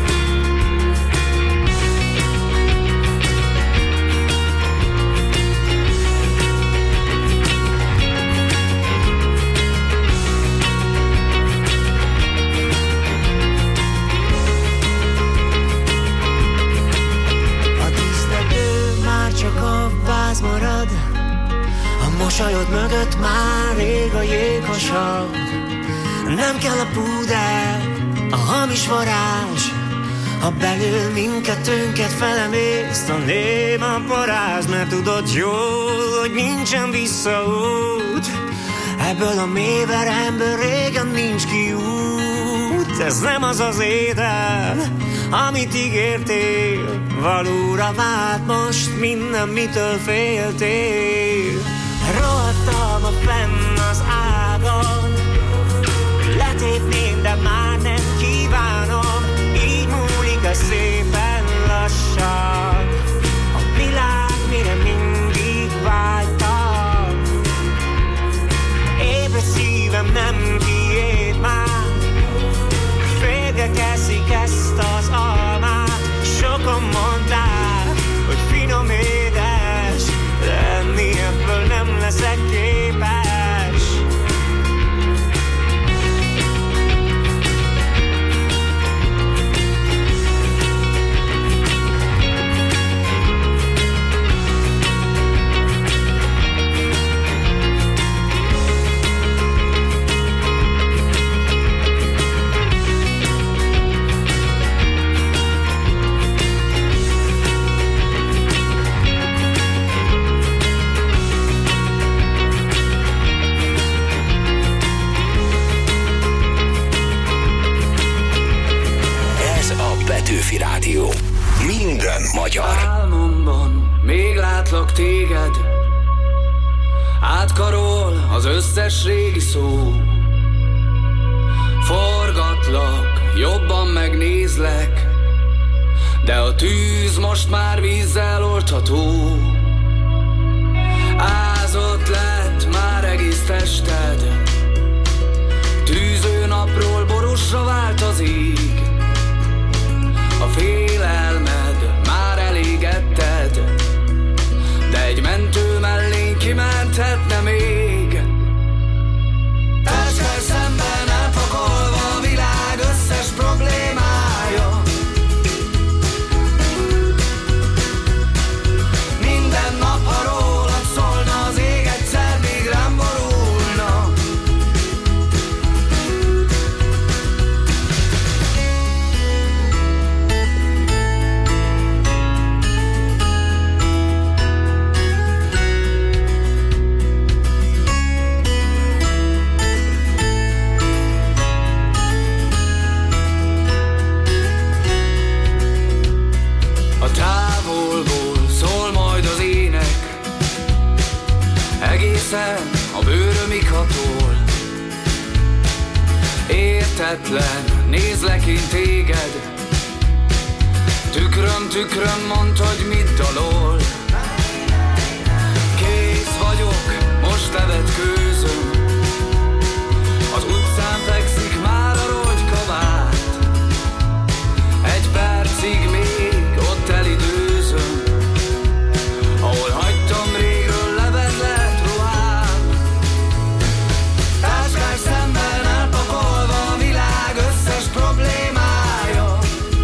A díszlető már csak a váz marad, a mosolyod mögött már rég a jéghasabb. Nem kell a púder, a hamis varázs, ha belül mindkettőnket felemészt a néma parázs. Mert tudod jól, hogy nincsen visszaút, ebből a mélyveremből régen nincs kiút. Ez nem az az étel, amit ígértél, valóra vált most minden, mitől féltél. Rohadtam a fenn az ágon, letépném, de már nem kívánom. Így múlik a szépen lassan a világ, mire mindig vágytam. Ébred szívem nem kiéd már, félre keszik ezt az almát. Sokan mondták, hogy finom édes, de enni ebből nem leszek képes. Álmomban még látlak téged, átkarol az összes régi szó. Forgatlak, jobban megnézlek, de a tűz most már vízzel oldható. Ázott lett már egész tested, tűző napról borosra vált az ég. A félelmed már elégetted, de egy mentő mellény kimenthetne még. Táskás szemben elpakolva a világ összes problémája. Minden nap, ha rólad szólna, az ég egyszer még rám borulna. A távolból szól majd az ének, egészen a bőrömig hatol. Értetlen, nézlek én téged, tükröm, tükröm, mondd, hogy mit dalol. Kész vagyok, most levetkőzöm, az utcán fekszik már a rogykabát. Egy percig még ott elidőzöm, ahol hagytam régről levetlet ruhám. Táskás szemben elpakolva a világ összes problémája.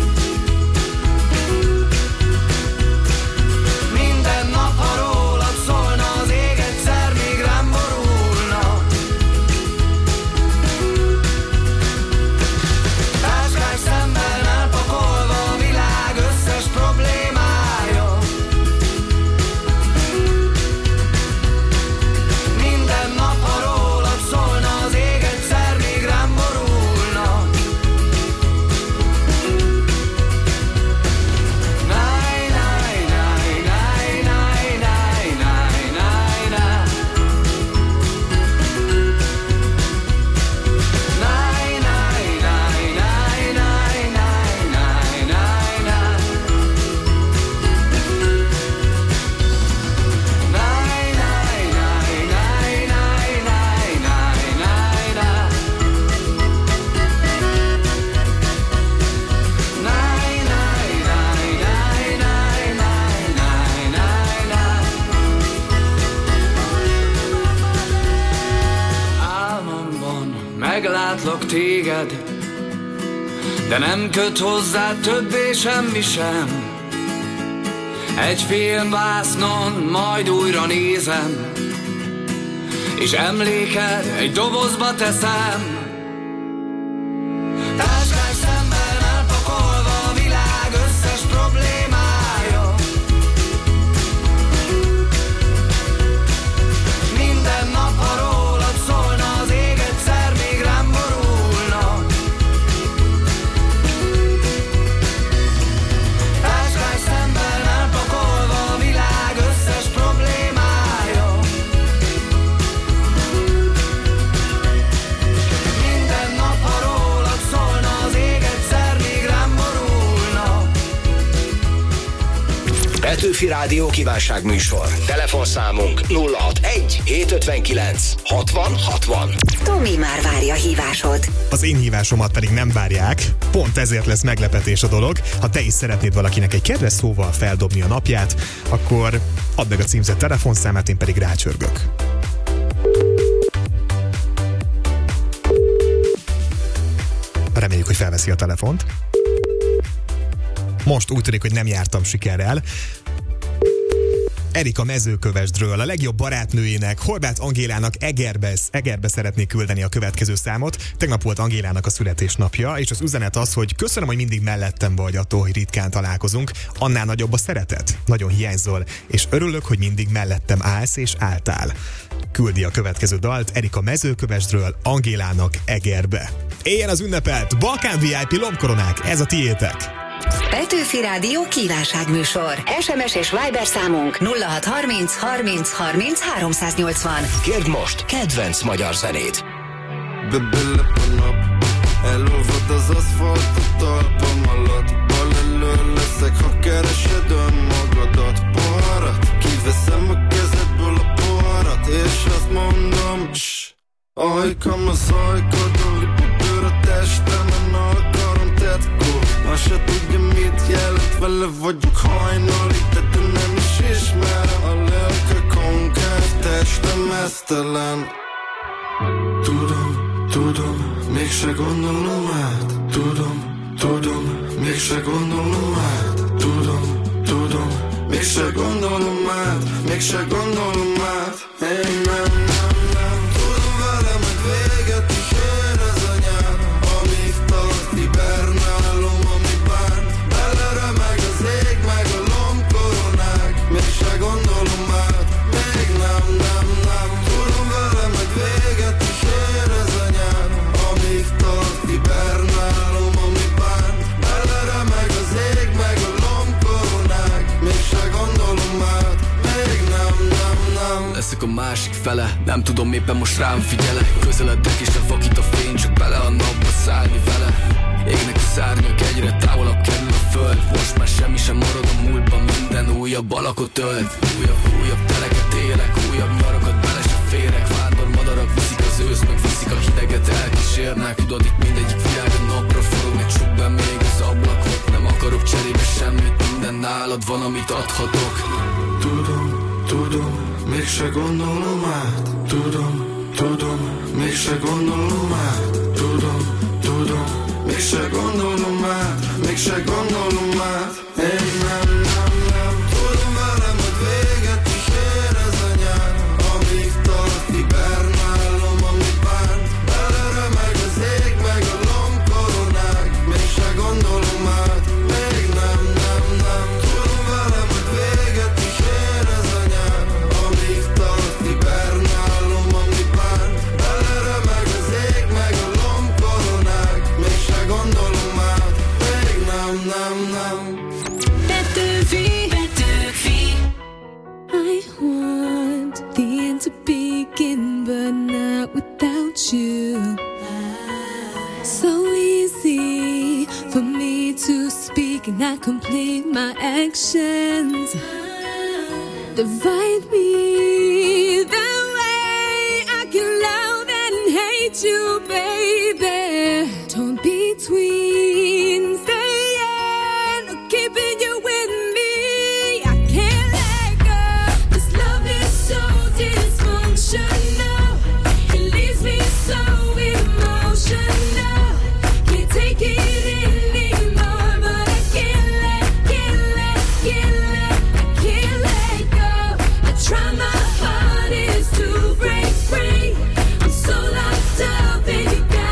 Minden nap, ha rólad szólna, az ég egyszer még rám borulna. Táskás szemben elpakolva a világ összes problémája. Minden nap, ha rólad szólna, az ég egyszer még rám borulna. Náj, náj, náj, náj, náj, náj, náj, náj, náj. Náj, náj, náj, náj, náj, náj, náj, náj, náj. Náj, náj, náj, náj, náj, náj, náj, náj, náj. Náj, náj, náj, náj, náj, náj, náj, náj, náj. Álmomban meglátlak téged, de nem köt hozzá többé semmi sem. Egy filmvásznon majd újra nézem, és emléked egy dobozba teszem. Táskás szemben elpakolva a világ összes problémája. Minden nap, ha rólad szólna, az ég egyszer még rám borulna. Táskás szemben elpakolva a világ összes problémája. Minden nap, ha rólad szólna, az ég egyszer még rám borulna. Petőfi Rádió kívánságműsor. Telefonszámunk 061 759 60 60. Tomi már várja hívásod. Az én hívásomat pedig nem várják, pont ezért lesz meglepetés a dolog. Ha te is szeretnéd valakinek egy kedves szóval feldobni a napját, akkor add meg a címzett telefonszámát, én pedig rácsörgök. Reméljük, hogy felveszi a telefont. Most úgy tűnik, hogy nem jártam sikerrel. Erika Mezőkövesdről, a legjobb barátnőjének, Horváth Angélának Egerbe szeretnék küldeni a következő számot. Tegnap volt Angélának a születésnapja, és az üzenet az, hogy köszönöm, hogy mindig mellettem vagy attól, hogy ritkán találkozunk. Annál nagyobb a szeretet, nagyon hiányzol, és örülök, hogy mindig mellettem állsz és álltál. Küldi a következő dalt Erika Mezőkövesdről Angélának Egerbe. Éljen az ünnepelt Balkán VIP lombkoronák, ez a tiétek! Petőfi Rádió kívánságműsor. SMS és Viber számunk 0630 30 30 380. Kérd most kedvenc magyar zenét. Bebelep a nap, elolvad az aszfalt a talpam alatt. Bal elől leszek, ha keresed önmagadat. Poharat, kiveszem a kezedből a poharat, és azt mondom, ajkam az ajkadon, lipodőr a testemen, a karom tetkó. Azt se tudja mit jelent, vele vagyok hajnalig, de te nem is ismerem. A lelke konkáv, testem esztelen. Tudom, mégse gondolom át. Tudom, mégse gondolom át. Tudom, mégse gondolom át. Mégse gondolom át. Én nem. Tudom vele meg véget is ér ez a nyár. Amíg tart, hibernálom, ami bánt. Belere meg az ég, meg a lombkoronák. Mégse gondolom át. Még nem. Tudom vele meg véget is ér ez a nyár. Amíg tart, hibernálom, ami bánt. Belere meg az ég, meg a lombkoronák. Mégse gondolom át. Még nem. Leszek a másik fele, nem tudom, éppen most rám figyelek. Közeledek és levakít a fény, csak bele a napba szállni vele. Égnek a szárnyak, egyre távolabb kerül a föld. Most már semmi sem marad a múltban, minden újabb alakot ölt. Újabb teleket élek, újabb nyarakat bele se férek. Vándor madarak viszik az ősz, meg viszik a hideget, elkísérnek. Tudod, itt mindegyik világ a napra forog, meg csukd be még az ablakot. Nem akarok cserébe semmit, minden nálad van, amit adhatok. Tudom, mégse gondolom át. Tudom, mégse gondolom át. Tudom, mégse gondolom át. Mégse gondolom át. Én nem. Tudom vele meg véget is ér ez a nyár. Amíg tart, hibernálom, ami bánt. Belere meg az ég, meg a lombkoronák. Mégse gondolom át. Még nem. Tudom vele meg véget is ér ez a nyár. Amíg tart, hibernálom, ami bánt. Belere meg az ég, meg a lombkoronák. Mégse gondolom át. Még nem. Petőfi. I want the end to begin, but not without you. So easy for me to speak and not complete my actions. Divide me the way I can love and hate you, baby. Torn between staying or keeping you with me. I can't let go. This love is so dysfunctional. It leaves me so emotional. Can't take it anymore, but I can't let go. I try my hardest to break free. I'm so locked up and you got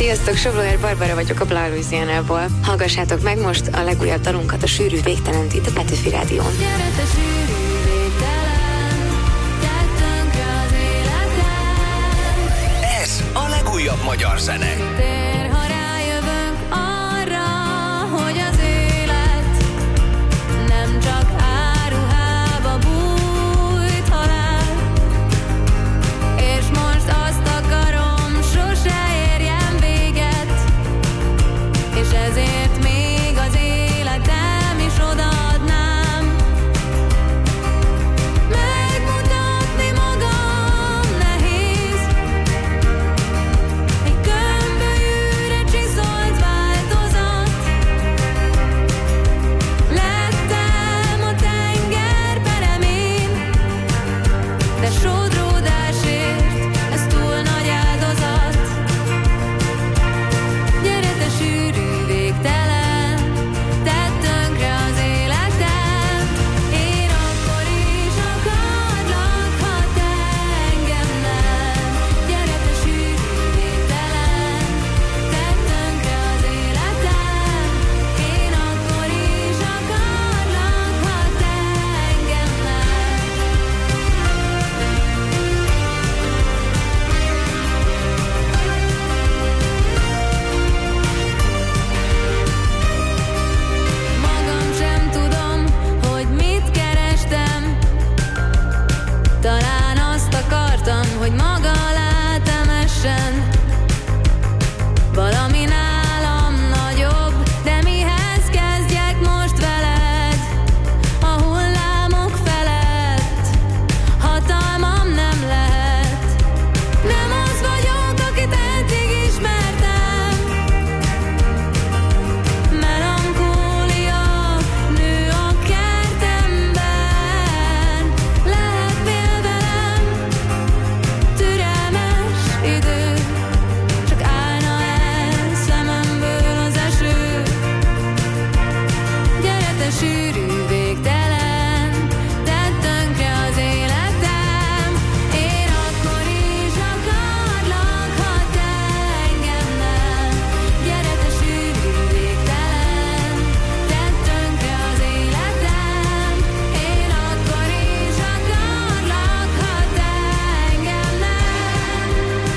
Sziasztok, Soblóer Barbara vagyok a Bla Louisiana-ból. Hallgassátok meg most a legújabb dalunkat, a Sűrű Végtelent itt a Petőfi Rádión. Gyere te sűrű végtelen, tedd tönkre az életem. Ez a legújabb magyar zene. Tér, ha rájövünk arra, hogy az élet nem csak áruhába bújt halál, és most azt akarom, sose érjen véget, és ezért még az életem is odaadnám. Megmutatni magam nehéz, egy gömbölyűre csiszolt változat. Lettem a tenger peremén, de sodródásért ez túl nagy áldozat. Gyere te sűrű végtelen, tedd tönkre az életem. Én akkor is akarlak, ha te engem nem. Gyere te sűrű végtelen, tedd tönkre az életem. Én akkor is akarlak, ha te engem Magam sem tudom, hogy mit kerestem. Talán azt akartam, hogy maga alá temessen. Valami nálam nagyobb, de mihez kezdjek most veled? A hullámok felett hatalmam nem lehet. Nem az vagyok, akit eddig ismertem. Melankólia nő a kertemben. Lehetnél velem türelmes idő, csak állna el szememből az eső. Gyere te sűrű végtelen, tedd tönkre az életem. Én akkor is akarlak, ha te engem nem. Gyere te sűrű végtelen, tedd tönkre az életem. Én akkor is akarlak, ha te engem nem.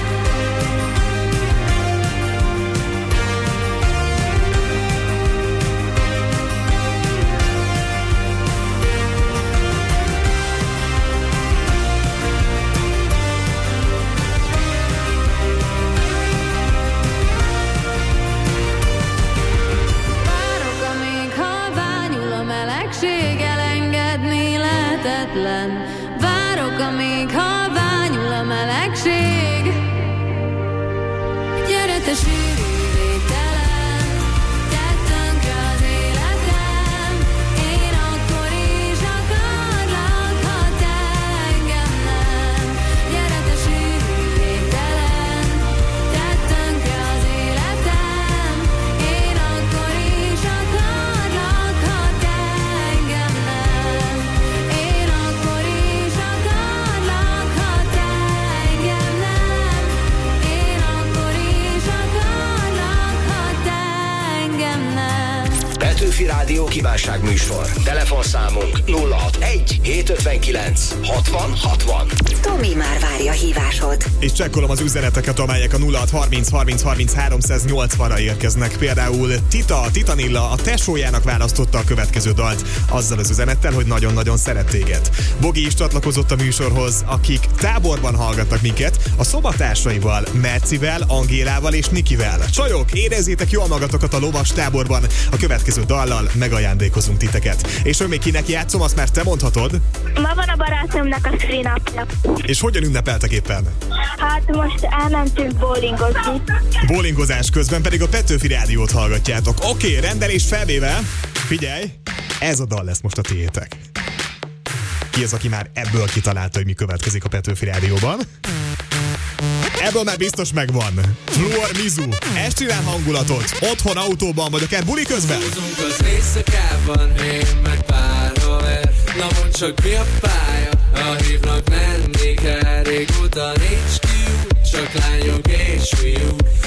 Várok, amíg halványul a melegség, elengedni lehetetlen. Várok, amíg halványul a melegség. Gyere te sűrű végtelen, tedd tönkre az életem. Én akkor is akarlak, ha te engem nem. Gyere te sűrű végtelen, tedd tönkre az életem. Én akkor is akarlak, ha te engem nem. Én akkor is akarlak, ha te engem nem. Én akkor is akarlak, ha te engem nem. Petőfi Rádió kívánságműsor. Telefonszámunk 061 759 60 60. Tomi már várja a hívásod. És csekkolom az üzeneteket, amelyek a 0630 30 30 380-ra érkeznek. Például Titanilla a tesójának választotta a következő dalt azzal az üzenettel, hogy nagyon-nagyon szeret téged. Bogi is csatlakozott a műsorhoz, akik táborban hallgatnak minket, a szobatársaival, Mercivel, Angélával és Nikivel. Csajok, érezzétek jól magatokat a lovas táborban, a következő dallal megajándékozunk titeket. És hogy még kinek játszom, azt már te mondhatod. Ma van a barátomnak a szülinapja. És hogyan ünnepeltek éppen? Hát most elmentünk bowlingozni. Bowlingozás közben pedig a Petőfi Rádiót hallgatjátok. Oké, rendelés felvéve. Figyelj, ez a dal lesz most a tiétek. Ki az, aki már ebből kitalálta, hogy mi következik a Petőfi Rádióban? Ebből már biztos megvan. Fluor Mizu. Ez csinál hangulatot. Otthon, autóban, vagy akár buli közben. Húzunk az éjszakában, én meg pár haver. Na mondd csak mi a pálya, ha hívnak menni kell. Régóta nincs kiút, csak lányok és fiúk.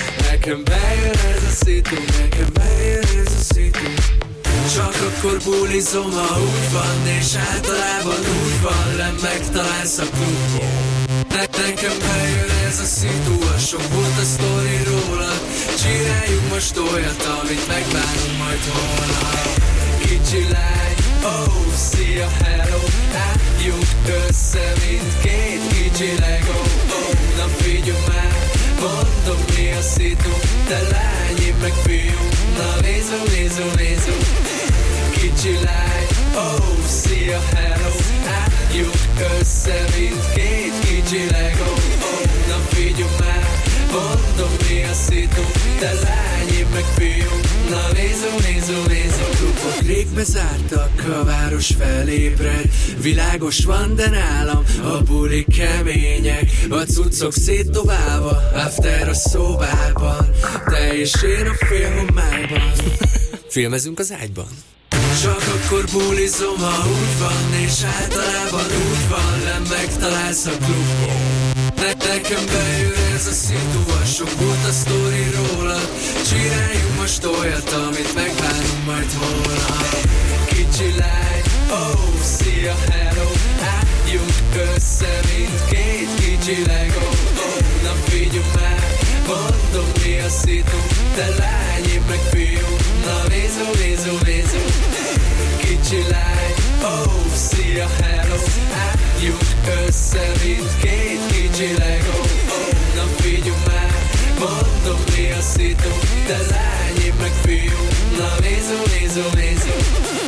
Nekem bejön ez a szitu, nekem bejön ez a szitu. Csak akkor bulizom, ha úgy van, és általában úgy van, nem megtalálsz a klubban. Nekem bejön ez a szitu, a sok volt a sztori rólad. Csináljunk most olyat, amit megbánunk majd holnap. Kicsi lány, oh, szia, hello, álljunk össze, mint két kicsi Lego. Oh, na figyelj már, mondom mi a szitu, te lány, én meg fiú, na nézzük. Kicsi lány, oh, szia, hello, álljunk össze, mint két kicsi Lego. Oh, na figyelj már, mondom mi a szitu, te lány, én meg fiú, na nézzük. Klubok rég bezártak, a város felébred, világos van, de nálam a bulik kemények, a cuccok szétdobálva, after a szobában, te és én a félhomályban. Filmezünk az ágyban. Csak akkor bulizom, ha úgy van, és általában úgy van, nem megtalálsz a klubban. Nekem bejön ez a szitu, a sok volt a sztori rólad. Csináljunk most olyat, amit megbánunk majd holnap. Kicsi lány, oh, szia, hello, álljunk össze, mint két kicsi Lego. Oh, na figyelj már, mondom mi a szitu, te lány, én meg fiú, na nézzük. Kicsi lány, oh, szia, hello, álljunk össze, mint két kicsi Lego. Oh, na figyelj már, mondom mi a szitu, te lány, én meg fiú, na nézzük.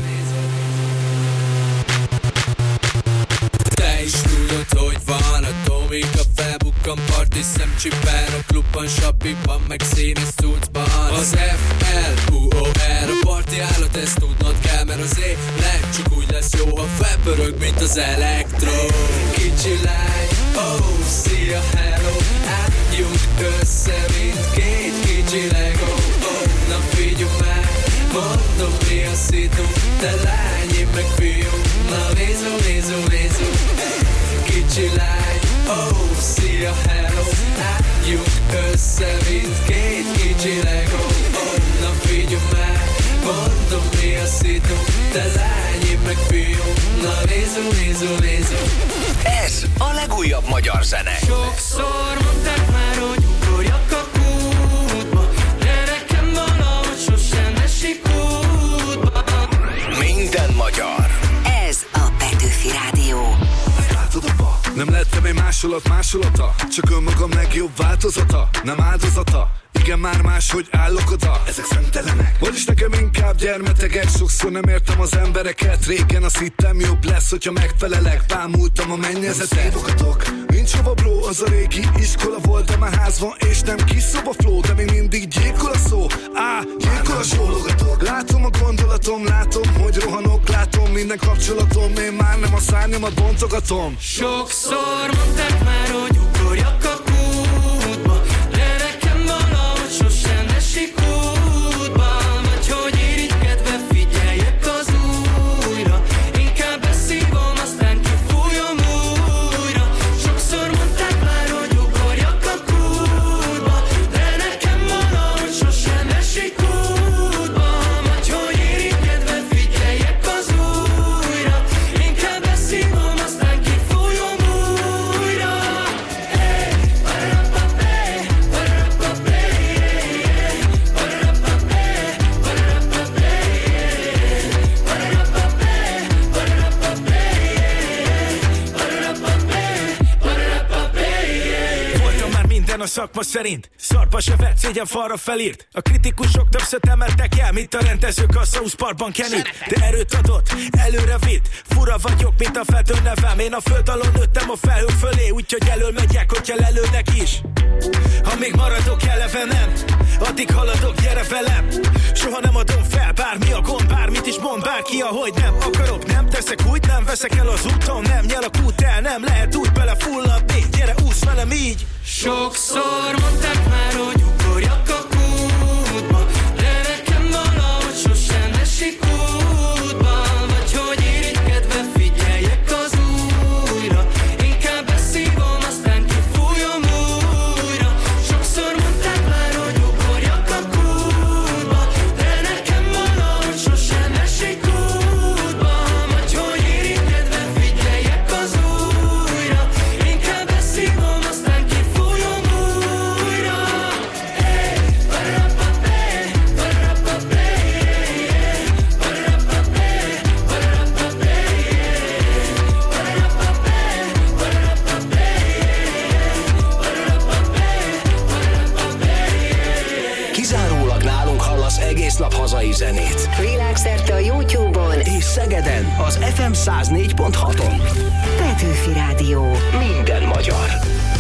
Te is tudod, hogy van a Tomika felbukkan, parti szemcsipán, a klubban, sapiban, meg színes cuccban. Az FLUOR, a parti állat, ezt tudnod kell, mert az élet csak úgy lesz jó, ha felpörög, mint az elektro. Kicsi lány, oh, szia, hello, álljunk össze, mint két kicsi Lego. Oh, na figyelj már, mondom mi a szitu, te lány, én meg fiú, na nézzük. Kicsi lány, oh, szia, hello, álljunk össze, mint két kicsi Lego. Oh, na figyelj már, mondom mi a szitu, te lány, én meg fiú, na nézzük. Ez a legújabb magyar zene. Sokszor mondták már, hogy ugorjak a kútba, de nekem valahogy sosem esik útba. Minden magyar. Ez a Petőfi Rádió. Nem lettem egy másolata, csak önmagam legjobb változata, nem áldozata. Igen, már máshogy állok oda, ezek szemtelenek. Vagyis nekem inkább gyermetegek, sokszor nem értem az embereket. Régen azt hittem jobb lesz, hogyha megfelelek, bámultam a mennyezetet. Szívogatok, nincs hova bro, az a régi iskola volt, de már ház van, és nem kis szoba flow, de még mindig gyilkol a szó, gyilkol a sólogatok. Látom a gondolatom, látom, hogy rohanok, látom minden kapcsolatom, én már nem a szárnyamat bontogatom. Sokszor mondták már, hogy ugorjak a kútba, de nekem valahogy sosem esik útba. Vagy hogy irigykedve figyeljek az újra, inkább beszívom, aztán kifújom újra. Sokszor mondták már, hogy ugorjak a kútba, de nekem valahogy sosem esik útba. Vagy hogy irigykedve figyeljek az újra, inkább beszívom, aztán kifújom újra. Hey, voltam már minden a szakma szerint, szarba se vett, szégyen falra felírt. A kritikusok többször emeltek el, mint a rendezők a South Parkban Kennyt. De erőt adott, előre vitt, fura vagyok, mint a feltő nevem. Én a föld alól nőttem a felhők fölé, úgyhogy elől megyek, hogyha lelőnek is. Ha még maradok eleve nem, addig haladok, gyere velem. Soha nem adom fel, bármi a gond, bármit is mond bárki, ahogy nem akarok. Nem teszek úgy, nem veszek el az úton, nem nyel a kút el, nem lehet úgy belefulladni. Gyere, úsz velem így. Sokszor mondták már, hogy ugorjak a kútba, de nekem valahogy sosem esik útba. Vagy hogy irigykedve figyeljek az újra, inkább beszívom, aztán kifújom újra. Sokszor mondták már, hogy ugorjak egész nap hazai zenét. Világszerte a YouTube-on és Szegeden az FM 104.6-on. Petőfi Rádió. Minden magyar.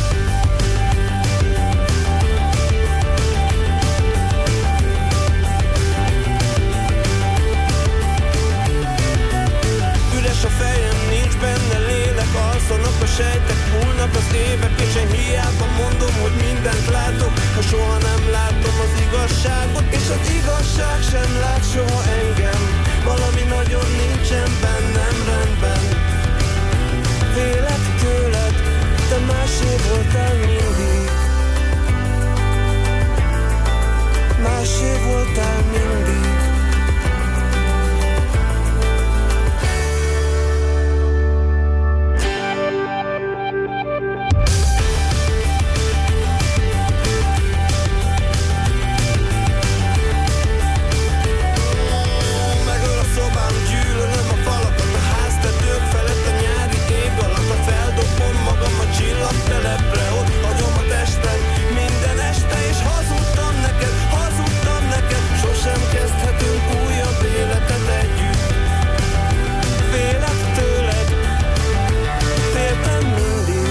Üres a fejem, nincs benne lélek, alszanak a sejtek, múlnak az évek, és én hiába mondom, hogy mindent látok, ha soha nem látom az igazságot, és az igazság sem lát soha engem. Valami nagyon nincsen bennem rendben. Félek tőled, te másé voltál mindig. Másé voltál mindig. Telepre, ott hagyom a testem minden este, és hazudtam neked, sosem kezdhetünk újabb életet együtt. Félek tőled, féltem mindig,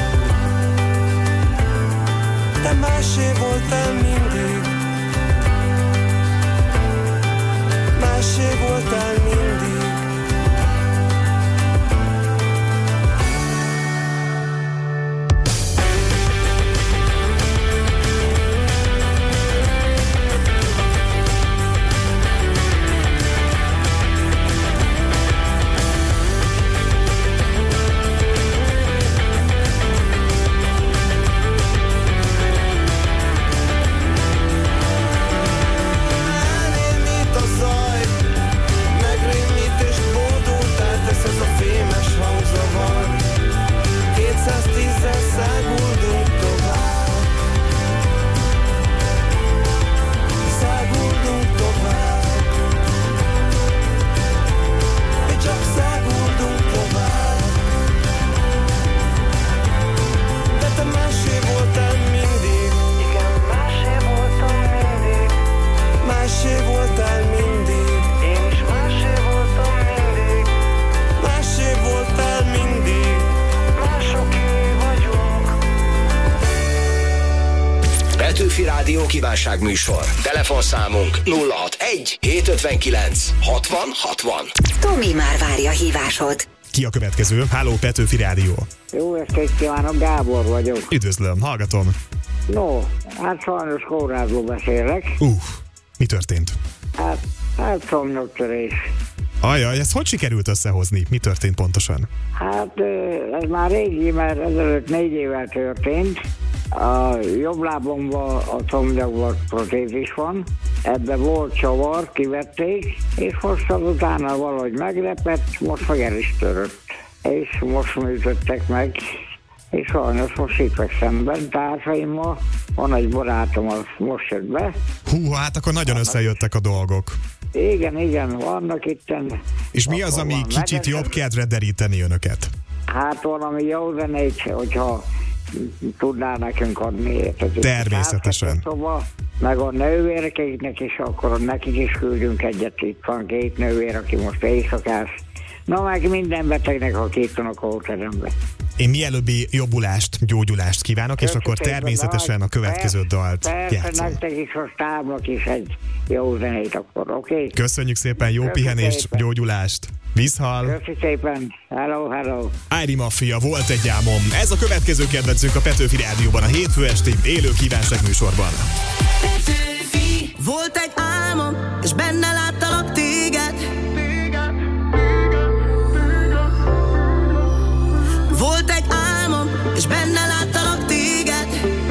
te másé voltál mindig, másé voltál mindig. Kívánságműsor. Telefonszámunk 061 759 60 60. Tomi már várja hívásod. Ki a következő? Háló, Petőfi Rádió. Jó estét kívánok, Gábor vagyok. Üdvözlöm, hallgatom. No, hát sajnos kórházból beszélek. Mi történt? Hát szomnyottörés. Ajaj, ezt hogy sikerült összehozni? Mi történt pontosan? Hát ez már régi, mert ezelőtt 4 évvel történt. A jobb lábomban a szomnyakban protézis van, ebbe volt csavar, kivették, és most utána valahogy meglepett, most meg el is törött. És most műtöttek meg, és sajnos most itt szemben társaimmal, van egy barátom, az most jött be. Hú, hát akkor nagyon összejöttek a dolgok. Igen, vannak itten. És mi az, ami kicsit jobb kedvre deríteni önöket? Hát valami jó zenét, hogyha tudná nekünk adni. Természetesen. Szóval, meg a nővéreknek is, akkor nekik is küldünk egyet. Itt van 2 nővér, aki most éjszakás. Na, meg minden betegnek, aki itt van a kórteremben. Én mielőbbi jobbulást, gyógyulást kívánok, és akkor természetesen a következő dalt játszom. Persze, nektek is, a stábnak is egy jó zenét akkor, oké? Köszönjük szépen, jó pihenést, gyógyulást! Viszhal! Köszi szépen! Hello! Ári Mafia, volt egy álmom. Ez a következő kedvencünk a Petőfi Rádióban, a hétfő esti élő kívánságműsorban. Petőfi. Volt egy álmom, és benne láttalak téged. Volt egy álmom, és benne láttalak téged.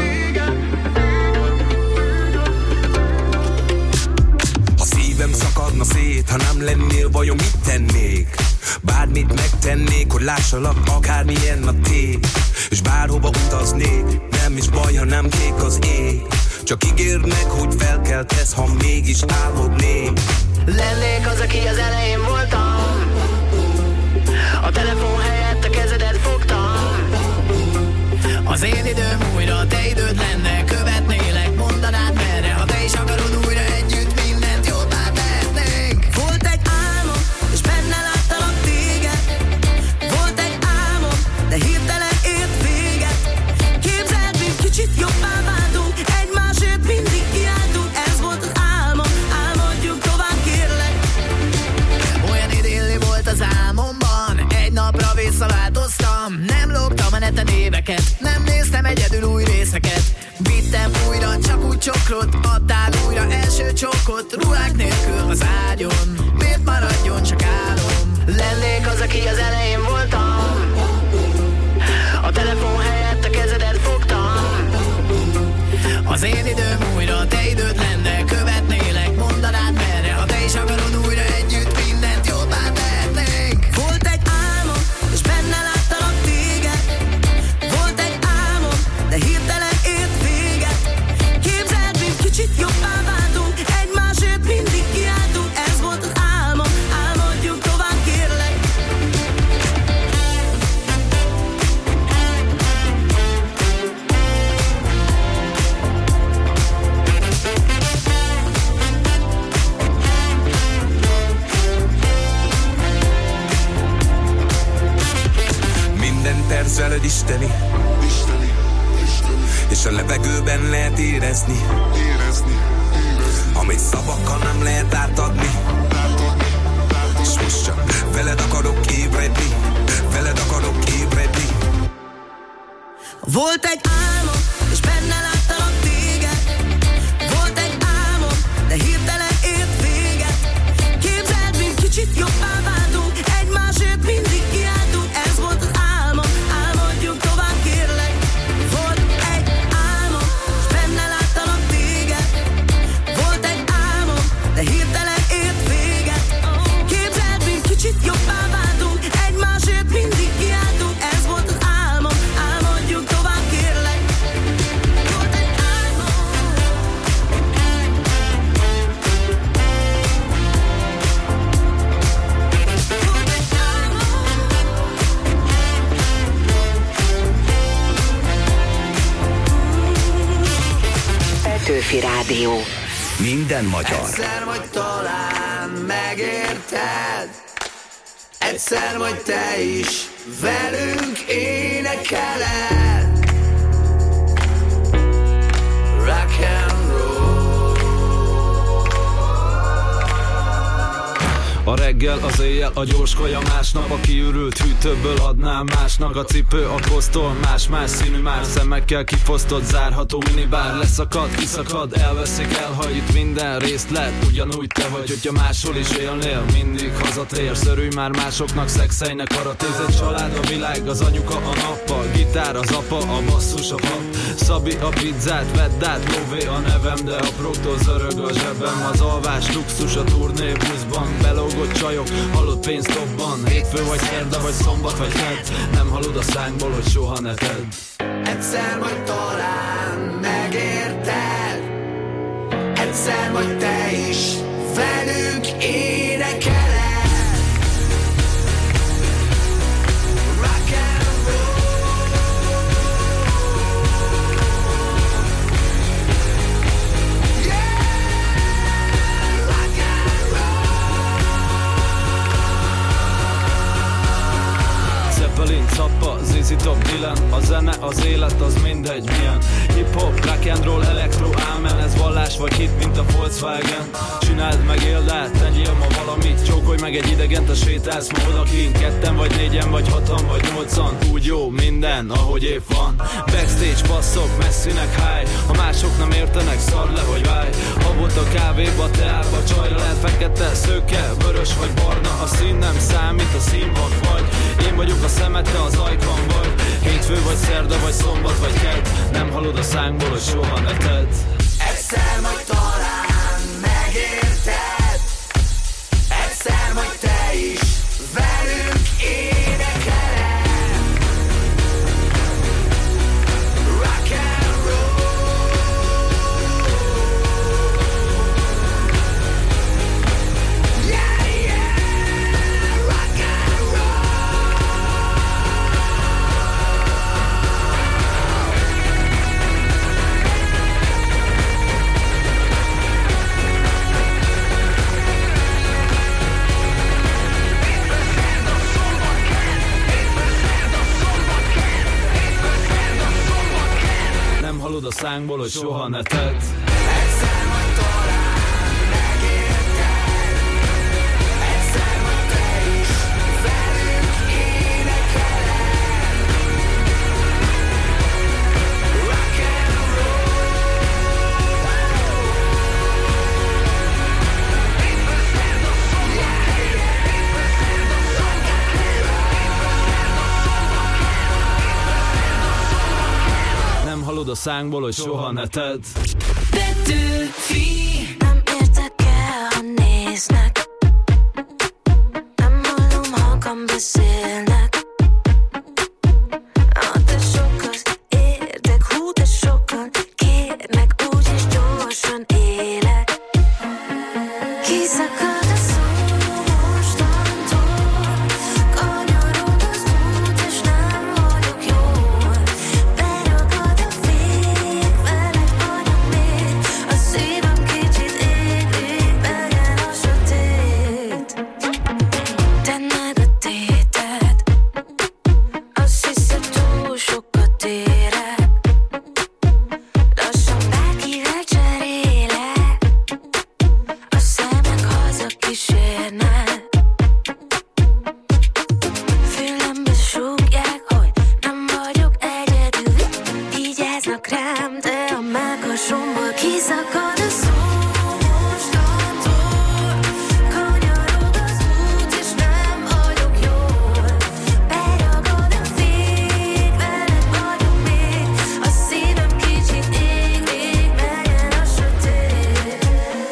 Ha szívem szakadna szét, ha nem lennél, vajon mit tennék? Bármit megtennék, hogy lássalak, akármilyen a tét. És bárhova utaznék, nem is baj, ha nem kék az ég. Csak ígérd meg, hogy felkeltesz, ha mégis álmodnék. Lennék az, aki az elején voltam. A telefon helyett a kezedet fogtam. Az én időm újra, te időd lenne. Követnélek, mondanád merre. Ha te is akarod újra együtt mindent csokrot, adtál újra első csókot, ruhák nélkül az ágyon. Miért maradjon csak álom? Lennék az, aki az elején voltam, a telefon helyett a kezedet fogtam. Az én időm újra te időd lenne, követnélek, mondanád merre. Ha te is akarod újra együtt, mindent jobbá tehetnénk. Volt egy álmom, és benne láttalak téged. Volt egy álmom, de hirtelen ért véget. Képzeld, mint kicsit jobbá váltunk, egymásért mindig kiáltunk. Ez volt az álmom, álmodjunk tovább, kérlek. Minden perc veled isteni, és a levegőben lehet érezni, amit szavakkal nem lehet átadni. És most csak veled akarok ébredni, veled akarok ébredni. Volt egy álmom, és benne láttalak téged. Volt egy álmom, de hirtelen ért véget. Képzeld, mint kicsit jobbá váltunk, egymásért mindig kiáltunk. Ez volt az álmom, álmodjunk tovább, kérlek. Volt egy álmom, és benne láttalak téged. Volt egy álmom, de hirtelen ért véget. Képzeld, mint kicsit jobbá váltunk, egymásért mindig kiáltunk. Ez volt az álmom, álmodjunk tovább, kérlek. Volt egy álmom. Petőfi Rádió. Minden magyar. Egyszer vagy talán megérted, egyszer vagy te is velünk énekeled. Rock and roll. A reggel, az éjjel, a gyors kaja másnap. A kiürült hűtőből adnám másnak. A cipő a kosztól, más-más színű már. Szemekkel kifosztott, zárható minibár. Leszakad, kiszakad, elveszik, elhajt minden részt lett. Ugyanúgy te vagy, hogyha máshol is élnél. Mindig hazatérsz, örülj már másoknak, szexelnek, karatéz egy család, a világ, az anyuka, a nappal. Gitár az apa, a basszus a pap. Szabi a pizzát, vedd át, lóvé a nevem, de apróktól zörög a zsebem. Az alvás luxus a turné buszban, belógott csajok, halott pénzt dobban. Hétfő vagy szerda, vagy szombat, vagy kedd, nem hallod a szánkból, hogy soha ne tedd. Egyszer vagy talán megérted, egyszer vagy te is velünk énekeled. Rock and roll. Yeah, rock and roll. Zeppelin, Zappa, ZZ Top, Dylan. A zene, az élet, az mindegy milyen. Hip-hop, rock and roll, elektro, ámen. Ez vallás vagy hit, mint a Volkswagen. Csináld meg, éld át, tegyél ma valamit. Csókolj meg egy idegent, a sétálsz ma odakint. Ketten vagy négyen, vagy hatan, vagy nyolcan. Úgy jó minden, ahogy épp van. Backstage, basszok, messzinek high. Ha mások nem értenek, szar le, hogy válj. Habot a kávéba, teába, csajra lehet fekete, szőke, vörös vagy barna. A szín nem számít, a színvak vagy. Én vagyok a szemed, te az ajkam vagy. Hétfő vagy szerda, vagy szombat, vagy kedd, nem hallod a szánkból, hogy soha ne tedd. Egyszer vagy talán megérted, egyszer vagy te is velünk énekeled. Rock and roll. Yeah, yeah, rock and roll. Nem hallod a szánkból, hogy soha ne tedd. a szánkból, hogy soha ne tedd. Petőfi. Nem értek el, ha néznek. Nem hallom, halkan beszélnek. De sok az érdek, hú, de sokan kérnek, úgyis gyorsan élek. Kiszakad a szó mostantól, kanyarod az út, és nem vagyok jól. Beragad a fék, veled vagyok még, a szívem kicsit ég, legyen a sötét. Tedd meg a téted, azt hiszed túl sokat érek. Lassan bárkivel cserélek, a szemek haza kísérnek. Fülembe súgják, hogy nem vagyok egyedül. Vigyáznak rám, de a mellkasomból kiszakad a szó mostantól. Kanyarod az út, és nem vagyok jól. Beragad a fék, veled vagyok még, a szívem kicsit ég, legyen a sötét.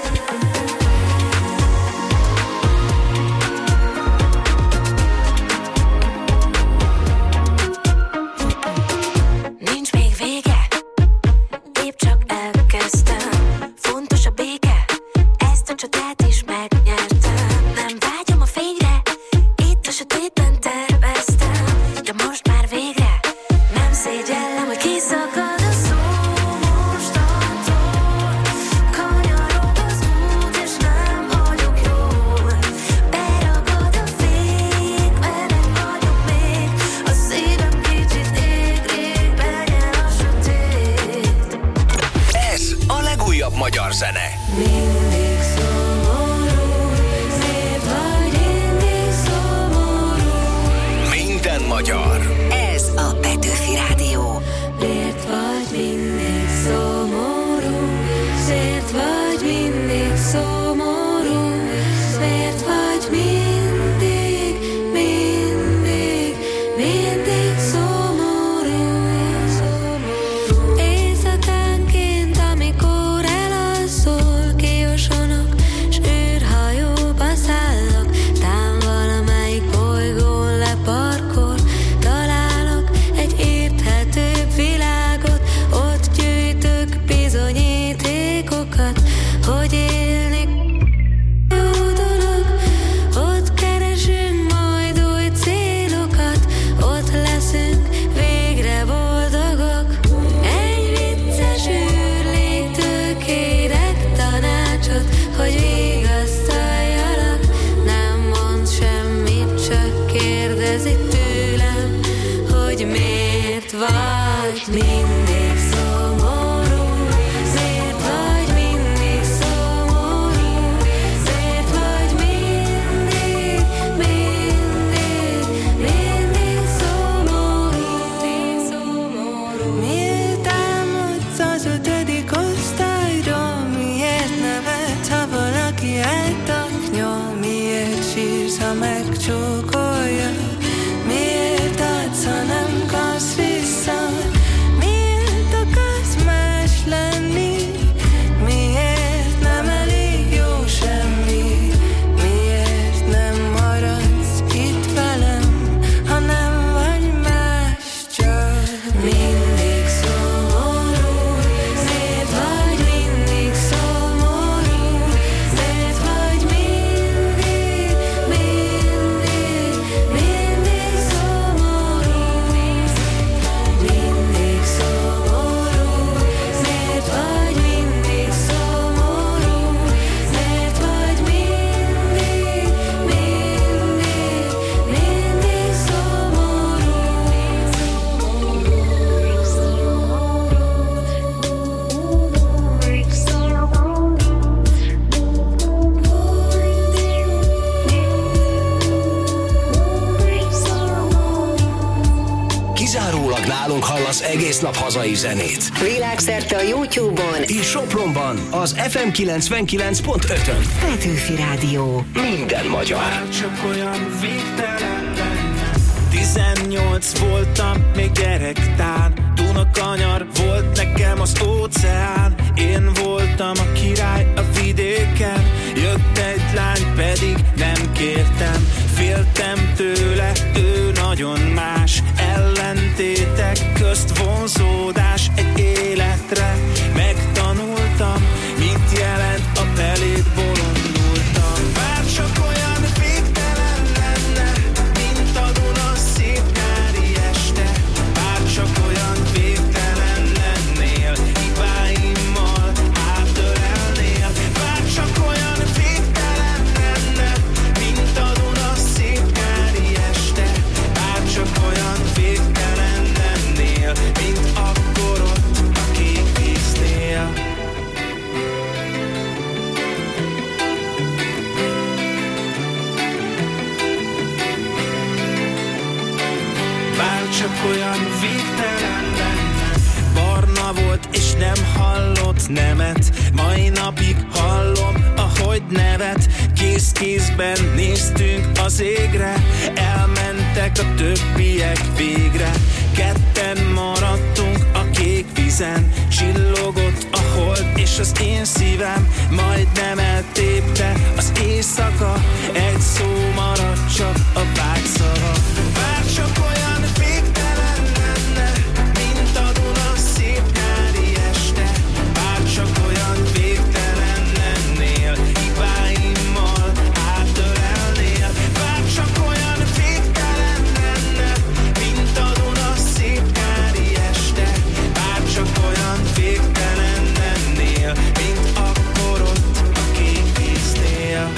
Nincs még vége, épp csak elkezdtem. Fontos a béke, ezt a csatát is megnyertem. Nem vágyom a fényre, itt a sötétben terveztem. De most már végre, nem szégyellem, hogy kiszakad a szó mostantól. Kanyarod az út, és nem vagyok jól. Beragad a fék, veled vagyok még, a szívem kicsit ég, legyen a sötét. Ez a legújabb magyar zene. Mindig szomorú, szép vagy, mindig szomorú. Minden magyar. Ez a Petőfi Rádió. Miért vagy mindig szomorú? Miért vagy mindig szomorú? Miért vagy mindig, mindig, mindig szomorú? Éjszakánként, amikor elalszol, kiosonok, s űrhajóba szállok. Tán valamelyik bolygón leparkol, találok egy érthetőbb világot. Ott gyűjtök bizonyítékokat, hogy élni jó dolog. Ott keresünk majd új célokat, ott leszünk végre boldogok. Egy vicces űrlénytől kérek tanácsot, hogy vigasztaljalak. Nem mond semmit, csak kérdezi tőlem, hogy miért vagy mindig szomorú. Miért vagy mindig szomorú? Miért vagy mindig, mindig, mindig szomorú? Miért álmodsz az 5. osztályról? Miért nevetsz, ha valaki eltaknyol? Miért sírsz, ha megcsókolja? Miért adsz, ha nem kapsz vissza? Miért akarsz más lenni? Miért nem elég jó semmi? Miért nem maradsz itt velem, ha nem vagy más, csak mindig szomorú? Miért vagy mindig szomorú? Miért vagy mindig, mindig, mindig szomorú? Mindig szomorú. Miért vagy mindig szomorú? Miért vagy mindig, mindig, mindig szomorú? Kizárólag nálunk hallasz egész nap hazai zenét. Világszerte a YouTube-on És Sopronban az FM 99.5-ön. Petőfi Rádió. Minden magyar. Csak olyan végtelen lenne. 18 voltam, még gyerektán, Dunakanyar volt nekem az óceán. Én voltam a király a vidéken, jött egy lány, pedig nem kértem. Féltem tőle, ő nagyon más, ellentétek közt vonzódás egy életre. Megtanultam, mit jelent a belét bolondultam. Bár csak olyan végtelen lenne, mint a Duna szép nyári este. Bár csak olyan végtelen lennél, hibáimmal átölelnél. Bár csak olyan végtelen lenne, mint a Duna szép nyári este. Bár csak olyan végtelen lennél, mint akkor ott a kék víznél. Bár csak olyan végtelen lenne. Barna volt és nem hallott nemet, mai napig hallom, ahogy nevet. Kéz-kézben néztünk az égre, elmentek a többiek végre. Ketten maradtunk a kék vízen, csillogott a hold és az én szívem majdnem eltépte az éjszaka. Egy szó maradt, csak a vágyszava. Bár csak olyan végtelen lenne, mint a Duna szép nyári este. Bár csak olyan végtelen lennél, hibáimmal átölelnél. Bár csak olyan végtelen lenne, mint a Duna szép nyári este. Bár csak olyan végtelen lennél, mint akkor ott a kék víznél.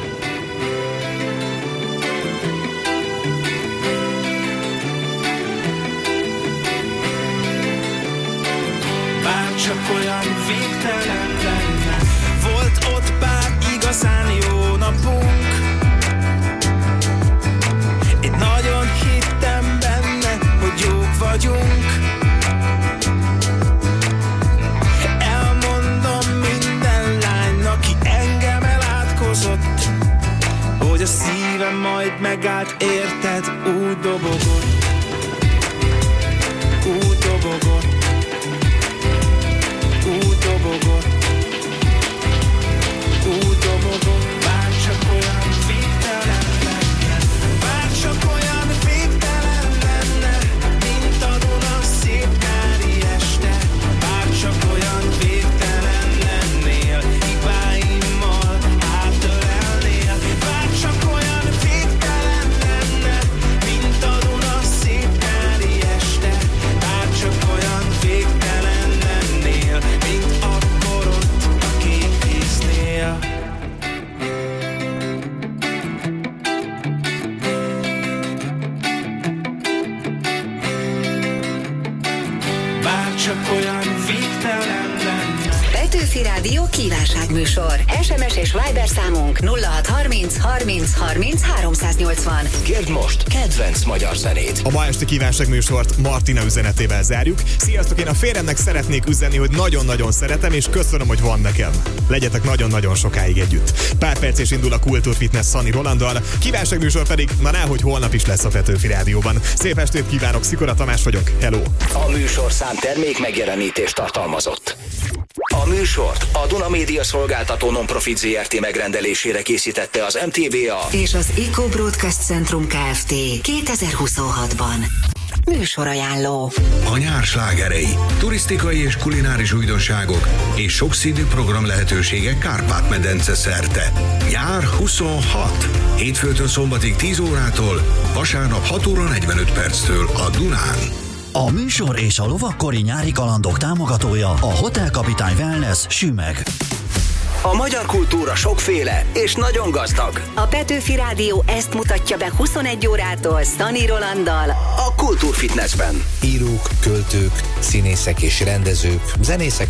Bár csak olyan végtelen lenne. Volt ott pár igazán jó napunk, én nagyon hittem benne, hogy jók vagyunk. Elmondom minden lánynak, ki engem elátkozott, hogy a szívem majd megállt, érted? Úgy dobogott, úgy dobogott, úgy dobogott, úgy dobogott. Bár csak olyan végtelen lenne, bár csak olyan végtelen lenne, mint a Duna szép nyári este. Bár csak olyan végtelen lennél, hibáimmal átölelnél. Bár csak olyan végtelen lenne, mint a Duna szép nyári este. Bár csak olyan végtelen lennél, mint akkor ott a kék víznél. Bár csak olyan végtelen lenne. Petőfi Rádió kívánságműsor. SMS és Viber számunk 0630 30 30 380. Kérd most kedvenc magyar zenét. A ma esti kívánságműsort Martina üzenetével zárjuk. Sziasztok, én a férjemnek szeretnék üzenni, hogy nagyon-nagyon szeretem, és köszönöm, hogy van nekem. Legyetek nagyon-nagyon sokáig együtt. Pár perc és indul a Kultúr Fitness Szani Rolanddal, kívánságműsor pedig na nehogy holnap is lesz a Petőfi Rádióban. Szép estét kívánok, Szikora Tamás vagyok, hello! A műsorszám termék megjelenítést tartalmazott. A műsort a Duna Média Szolgáltató Non-Profit Zrt. Megrendelésére készítette az MTVA és az Eco Broadcast Centrum Kft. 2026-ban. Műsorajánló. A nyár slágerei, turisztikai és kulináris újdonságok és sokszínű program lehetőségek Kárpát-medence szerte. Nyár 26. Hétfőtől szombatig 10 órától, vasárnap 6 óra 45 perctől a Dunán. A műsor és a lovakkori nyári kalandok támogatója a Hotel Kapitány Wellness Sümeg. A magyar kultúra sokféle és nagyon gazdag. A Petőfi Rádió ezt mutatja be 21 órától Szani Rolanddal a Kultúr Fitnessben. Írók, költők, színészek és rendezők, zenészek